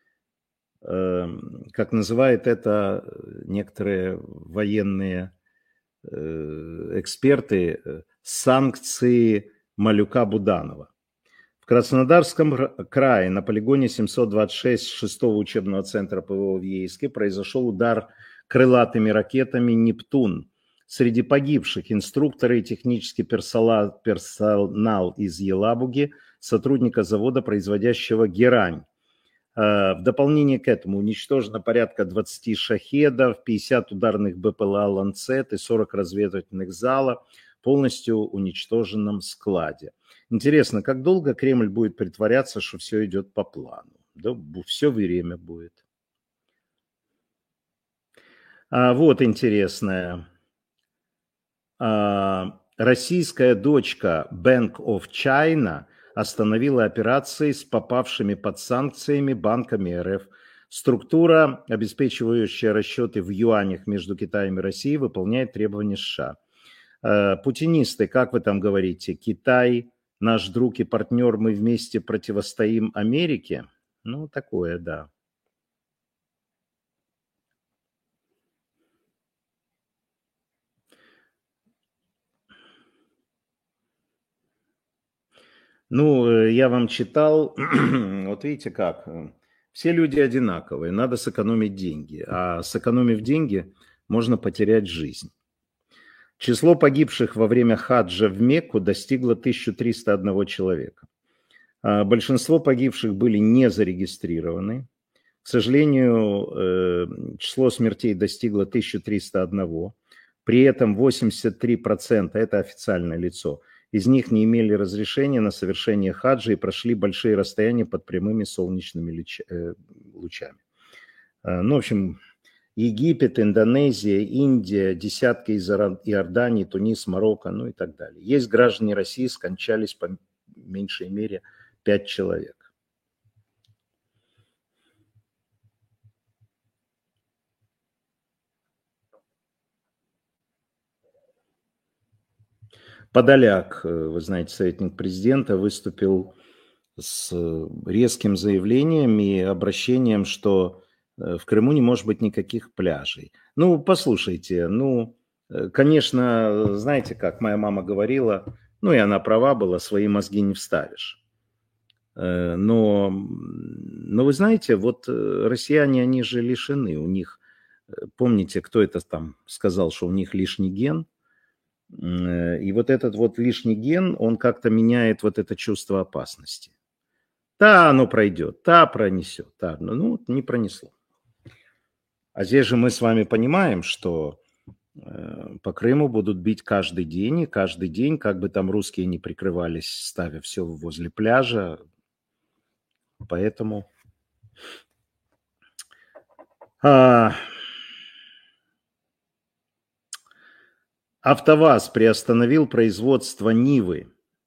Как называют это некоторые военные эксперты, санкции Малюка Буданова. В Краснодарском крае на полигоне 726 6-го учебного центра ПВО в Ейске произошел удар крылатыми ракетами «Нептун». Среди погибших инструкторы и технический персонал из Елабуги, сотрудника завода, производящего герань. В дополнение к этому уничтожено порядка 20 шахедов, 50 ударных БПЛА «Ланцет» и 40 разведывательных залов в полностью уничтоженном складе. Интересно, как долго Кремль будет притворяться, что все идет по плану? Да, все время будет. Вот интересное. Российская дочка Bank of China остановила операции с попавшими под санкциями банками РФ. Структура, обеспечивающая расчеты в юанях между Китаем и Россией, выполняет требования США. Путинисты, как вы там говорите, Китай наш друг и партнер, мы вместе противостоим Америке? Ну, такое, да. Ну, я вам читал, вот видите как, все люди одинаковые, надо сэкономить деньги, а сэкономив деньги, можно потерять жизнь. Число погибших во время хаджа в Мекку достигло 1301 человека. Большинство погибших были не зарегистрированы. К сожалению, число смертей достигло 1301. При этом 83%, это официальное лицо, из них не имели разрешения на совершение хаджа и прошли большие расстояния под прямыми солнечными лучами. Ну, в общем, Египет, Индонезия, Индия, десятки из Иордании, Тунис, Марокко, ну и так далее. Есть граждане России, скончались по меньшей мере 5 человек. Подоляк, вы знаете, советник президента, выступил с резким заявлением и обращением, что в Крыму не может быть никаких пляжей. Ну, послушайте, ну, конечно, знаете, как моя мама говорила, ну и она права была, свои мозги не вставишь. Но вы знаете, вот россияне, они же лишены, у них, помните, кто это там сказал, что у них лишний ген? И вот этот вот лишний ген, он как-то меняет вот это чувство опасности. Да, оно пройдет, да, пронесет, да, ну, не пронесло. А здесь же мы с вами понимаем, что по Крыму будут бить каждый день, и каждый день, как бы там русские не прикрывались, ставя все возле пляжа. Поэтому... АвтоВАЗ приостановил производство Нивы.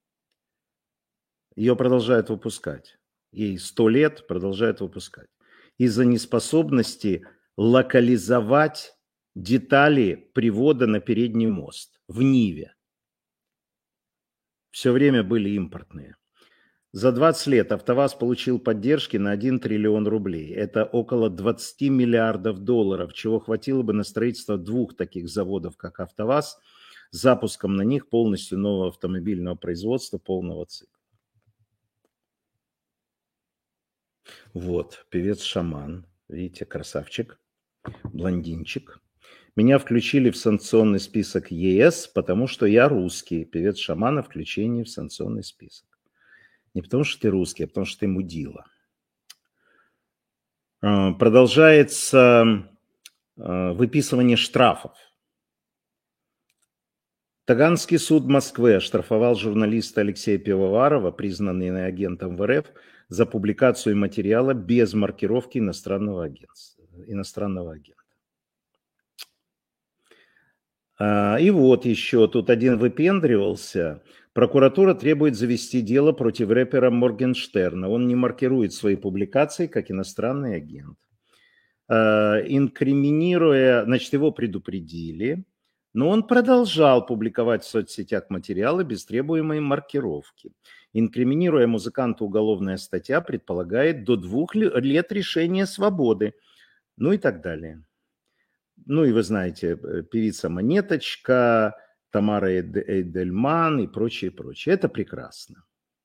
Ее продолжают выпускать. Ей 100 лет, продолжают выпускать. Из-за неспособности локализовать детали привода на передний мост в Ниве. Все время были импортные. За 20 лет АвтоВАЗ получил поддержки на 1 триллион рублей. Это около 20 миллиардов долларов, чего хватило бы на строительство 2 таких заводов, как АвтоВАЗ, с запуском на них полностью нового автомобильного производства полного цикла. Вот, певец Шаман. Видите, красавчик, блондинчик. Меня включили в санкционный список ЕС, потому что я русский. Певец Шамана включение в санкционный список. Не потому что ты русский, а потому что ты мудила. Продолжается выписывание штрафов. Таганский суд Москвы оштрафовал журналиста Алексея Пивоварова, признанный агентом ВРФ, за публикацию материала без маркировки иностранного агента. И вот еще тут один выпендривался. Прокуратура требует завести дело против рэпера Моргенштерна. Он не маркирует свои публикации как иностранный агент. Инкриминируя, значит, его предупредили, но он продолжал публиковать в соцсетях материалы без требуемой маркировки. Инкриминируя музыканта, уголовная статья предполагает до 2 лет лишения свободы, ну и так далее. Ну и вы знаете, певица Монеточка, Тамара Эдельман и прочее, прочее. Это прекрасно.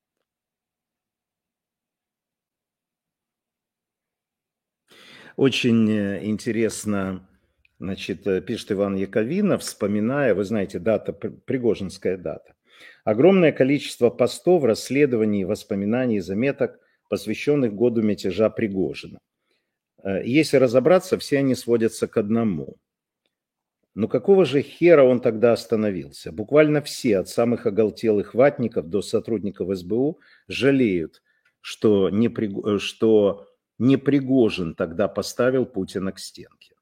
Очень интересно, значит, пишет Иван Яковинов, вспоминая, вы знаете, дата, Пригожинская дата. Огромное количество постов, расследований, воспоминаний, заметок, посвященных году мятежа Пригожина. Если разобраться, все они сводятся к одному. Но какого же хера он тогда остановился? Буквально все, от самых оголтелых ватников до сотрудников СБУ, жалеют, что не Пригожин тогда поставил Путина к стенке.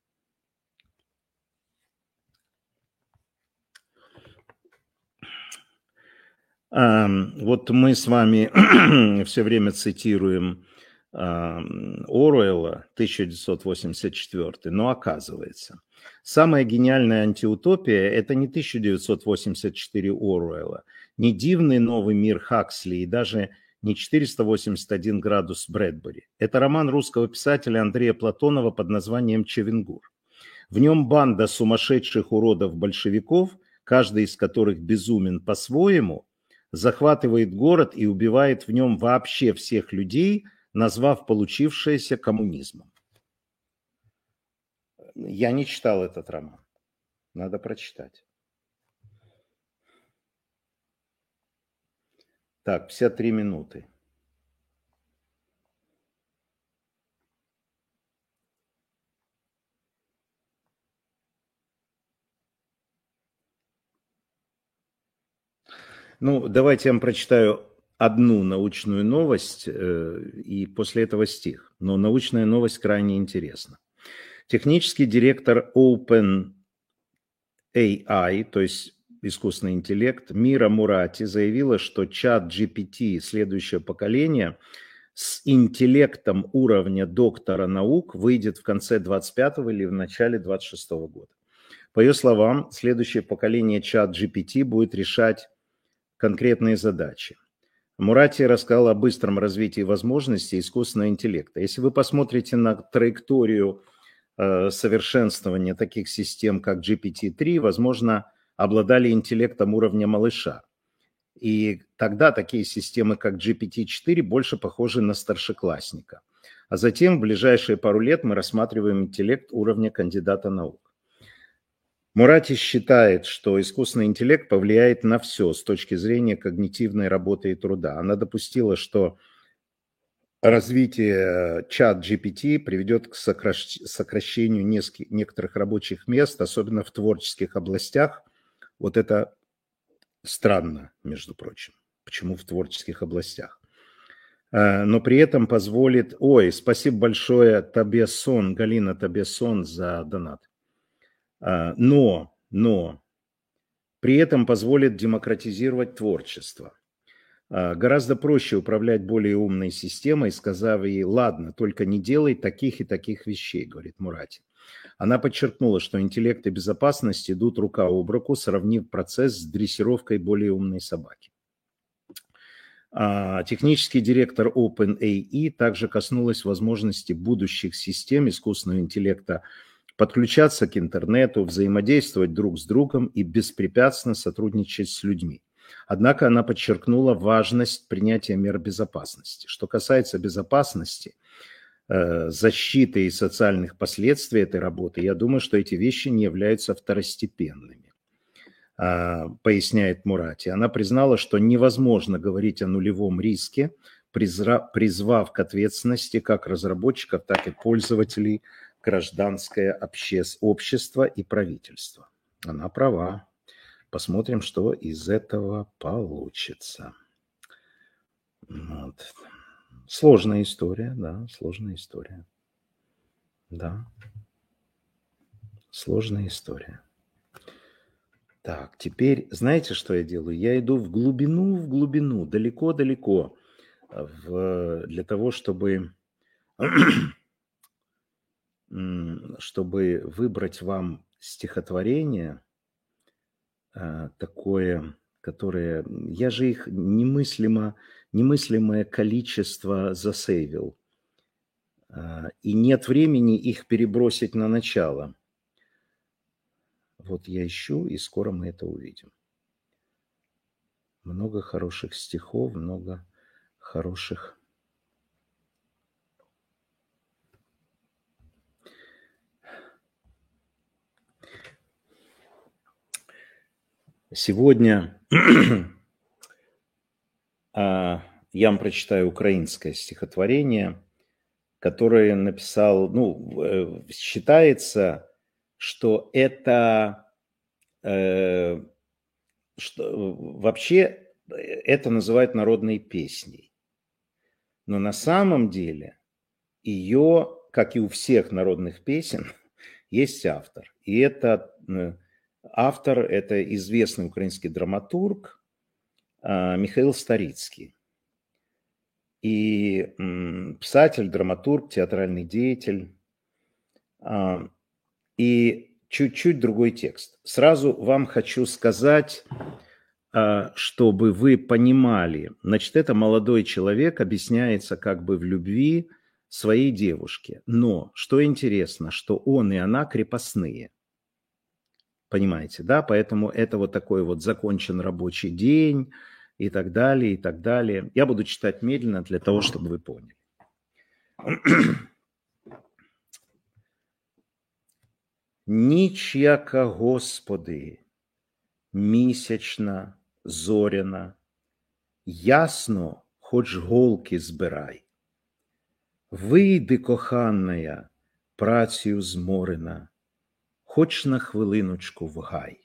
Вот мы с вами все время цитируем Оруэлла, 1984, но оказывается, самая гениальная антиутопия – это не 1984 Оруэлла, не дивный новый мир Хаксли и даже не 481 градус Брэдбери. Это роман русского писателя Андрея Платонова под названием «Чавенгур». В нем банда сумасшедших уродов-большевиков, каждый из которых безумен по-своему, захватывает город и убивает в нем вообще всех людей, назвав получившееся коммунизмом. Я не читал этот роман. Надо прочитать. Так, 53 минуты. Ну, давайте я вам прочитаю одну научную новость и после этого стих. Но научная новость крайне интересна. Технический директор OpenAI, то есть искусственный интеллект, Мира Мурати заявила, что чат GPT следующего поколения с интеллектом уровня доктора наук выйдет в конце 25-го или в начале 26-го года. По ее словам, следующее поколение чат GPT будет решать конкретные задачи. Мурати рассказал о быстром развитии возможностей искусственного интеллекта. Если вы посмотрите на траекторию совершенствования таких систем, как GPT-3, возможно, обладали интеллектом уровня малыша. И тогда такие системы, как GPT-4, больше похожи на старшеклассника. А затем в ближайшие пару лет мы рассматриваем интеллект уровня кандидата наук. Мурати считает, что искусственный интеллект повлияет на все с точки зрения когнитивной работы и труда. Она допустила, что развитие чат GPT приведет к сокращению некоторых рабочих мест, особенно в творческих областях. Вот это странно, между прочим. Почему в творческих областях? Но при этом позволит... Ой, спасибо большое Табесон, Галина Табесон за донат. Но при этом позволит демократизировать творчество. Гораздо проще управлять более умной системой, сказав ей: ладно, только не делай таких и таких вещей, говорит Мурати. Она подчеркнула, что интеллект и безопасность идут рука об руку, сравнив процесс с дрессировкой более умной собаки. Технический директор OpenAI также коснулась возможности будущих систем искусственного интеллекта подключаться к интернету, взаимодействовать друг с другом и беспрепятственно сотрудничать с людьми. Однако она подчеркнула важность принятия мер безопасности. Что касается безопасности, защиты и социальных последствий этой работы, я думаю, что эти вещи не являются второстепенными, поясняет Мурати. Она признала, что невозможно говорить о нулевом риске, призвав к ответственности как разработчиков, так и пользователей, гражданское общество и правительство. Она права. Посмотрим, что из этого получится. Вот. Сложная история, да, сложная история. Да, сложная история. Так, теперь, знаете, что я делаю? Я иду в глубину, далеко-далеко, для того, чтобы выбрать вам стихотворение такое, которое... Я же их немыслимое количество засейвил. И нет времени их перебросить на начало. Вот я ищу, и скоро мы это увидим. Много хороших стихов, много хороших... Сегодня я вам прочитаю украинское стихотворение, которое написал, считается, что это, вообще это называют народной песней. Но на самом деле ее, как и у всех народных песен, есть автор. И это автор – это известный украинский драматург Михаил Старицкий. И писатель, драматург, театральный деятель. И чуть-чуть другой текст. Сразу вам хочу сказать, чтобы вы понимали. Значит, это молодой человек объясняется как бы в любви своей девушке. Но, что интересно, что он и она крепостные. Понимаете, да? Поэтому это вот такой вот закончен рабочий день и так далее, и так далее. Я буду читать медленно для того, чтобы вы поняли. Ніч, яка, Господи, місячна, зоряна, ясно, хоч голки збирай. Вийди, коханая, працею зморена, хоч на хвилиночку в гай.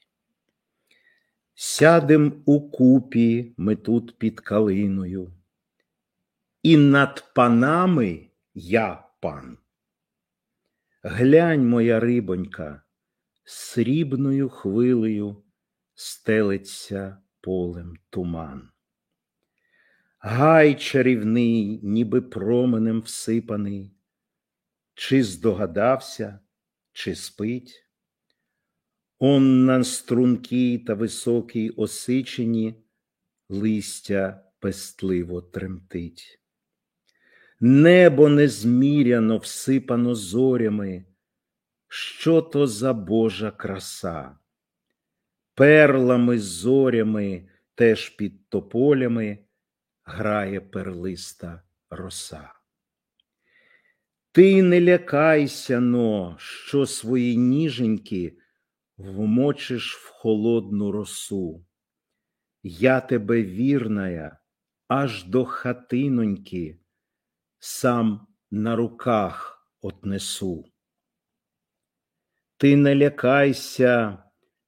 Сядем укупі ми тут під калиною, і над панами я пан. Глянь, моя рибонька, срібною хвилею стелиться полем туман. Гай чарівний, ніби променем всипаний, чи здогадався, чи спить? Он на стрункій та високій осичині листя пестливо тремтить. Небо незміряно всипано зорями, що то за Божа краса? Перлами зорями теж під тополями грає перлиста роса. Ти не лякайся, но, що свої ніженьки вмочиш в холодну росу. Я тебе, вірная, аж до хатиноньки сам на руках отнесу. Ти не лякайся,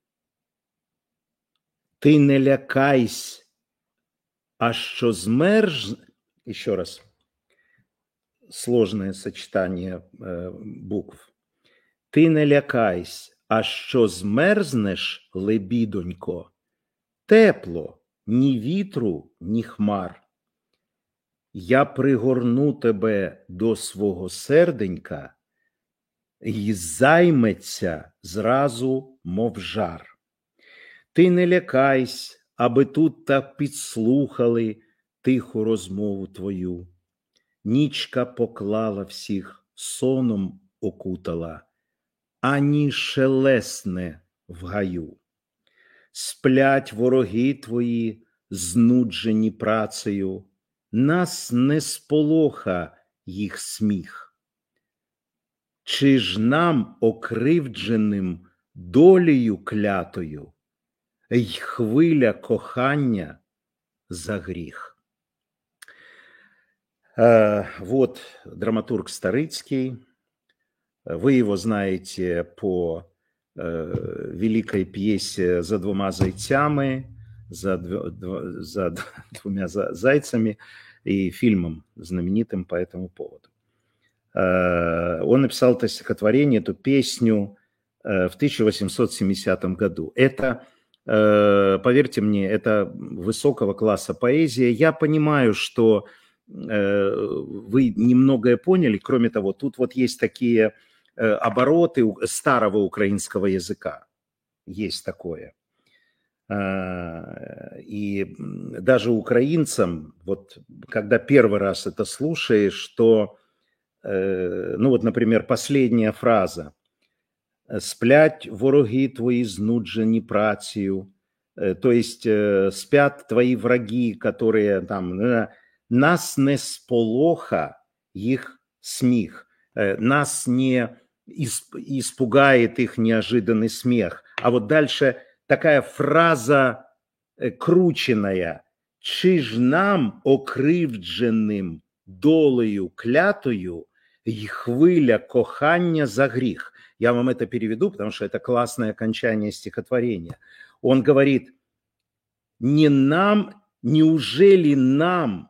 а що змерз... Еще раз. Сложное сочетание букв. Ти не лякайся, а що змерзнеш, лебідонько, тепло, ні вітру, ні хмар. Я пригорну тебе до свого серденька й займеться зразу, мов жар. Ти не лякайсь, аби тут та підслухали, тиху розмову твою. Нічка поклала всіх, соном окутала, ані шелесне в гаю. Сплять вороги твої, знуджені працею, нас не сполоха їх сміх. Чи ж нам, окривдженим долею клятою, й хвиля кохання за гріх? Вот драматург Старыцкий. Вы его знаете по великой пьесе «За двумя зайцами», за двумя зайцами и фильмом знаменитым по этому поводу. Он написал это стихотворение, эту песню в 1870 году. Это, поверьте мне, это высокого класса поэзия. Я понимаю, что вы немногое поняли. Кроме того, тут вот есть такие обороты старого украинского языка. Есть такое. И даже украинцам, вот когда первый раз это слушаешь, то, ну вот, например, последняя фраза. «Сплять вороги твои, знуджені працею». То есть спят твои враги, которые там... Нас не сполоха их смех, нас не испугает их неожиданный смех. А вот дальше такая фраза крученая. «Чи ж нам, окривдженим долею клятою, й хвиля кохання за гріх». Я вам это переведу, потому что это классное окончание стихотворения. Он говорит, не нам, неужели нам,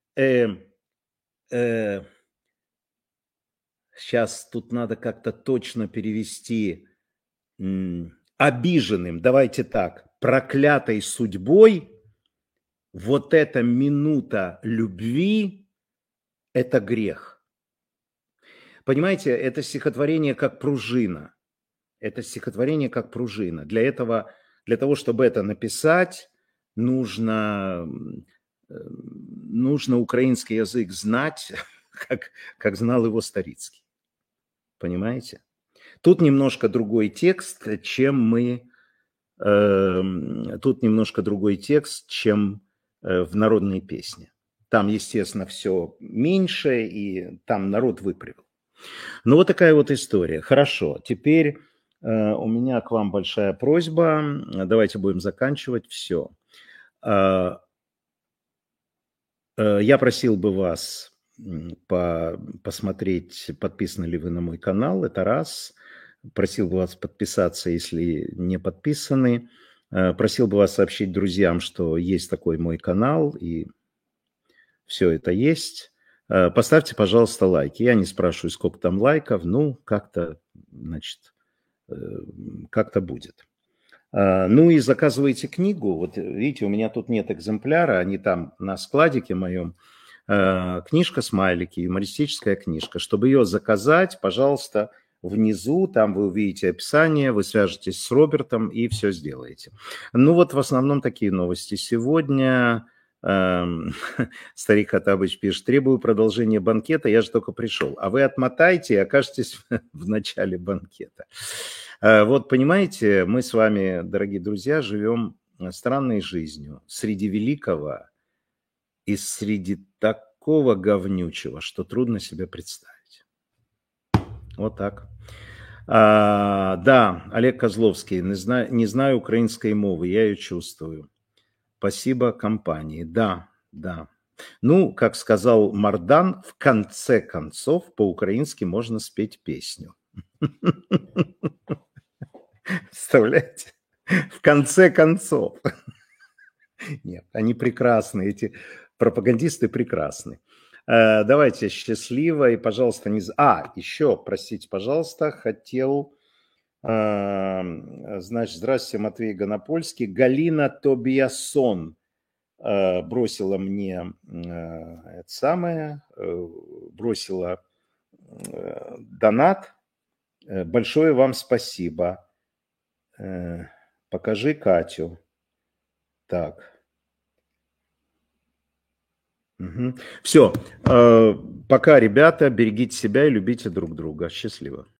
сейчас тут надо как-то точно перевести, обиженным, давайте так, проклятой судьбой, вот эта минута любви – это грех. Понимаете, это стихотворение как пружина. Это стихотворение как пружина. Для того, чтобы это написать, нужно украинский язык знать, как знал его Старицкий. Понимаете? Тут немножко другой текст, чем в народной песне. Там, естественно, все меньше, и там народ выправил. Ну, вот такая вот история. Хорошо, теперь у меня к вам большая просьба. Давайте будем заканчивать. Все. Я просил бы вас посмотреть, подписаны ли вы на мой канал, это раз. Просил бы вас подписаться, если не подписаны. Просил бы вас сообщить друзьям, что есть такой мой канал, и все это есть. Поставьте, пожалуйста, лайки. Я не спрашиваю, сколько там лайков, ну, как-то, значит, как-то будет. Ну и заказывайте книгу. Вот видите, у меня тут нет экземпляра, они там на складике моем. Книжка «Смайлики», юмористическая книжка. Чтобы ее заказать, пожалуйста, внизу, там вы увидите описание, вы свяжетесь с Робертом и все сделаете. Ну вот в основном такие новости сегодня. Старик Хаттабыч пишет, требую продолжения банкета, я же только пришел. А вы отмотайте и окажетесь в начале банкета. Вот понимаете, мы с вами, дорогие друзья, живем странной жизнью среди великого и среди такого говнючего, что трудно себе представить. Вот так. Да, Олег Козловский, не знаю украинской мовы, я ее чувствую. Спасибо компании. Да. Ну, как сказал Мардан, в конце концов по-украински можно спеть песню. Представляете? В конце концов. Нет, они прекрасны, эти пропагандисты прекрасны. Давайте счастливо и, пожалуйста, не... еще, простите, пожалуйста, хотел... Значит, здравствуйте, Матвей Гонопольский. Галина Тобиасон бросила мне бросила донат. Большое вам спасибо. Покажи Катю. Так. Угу. Все. Пока, ребята, берегите себя и любите друг друга. Счастливо.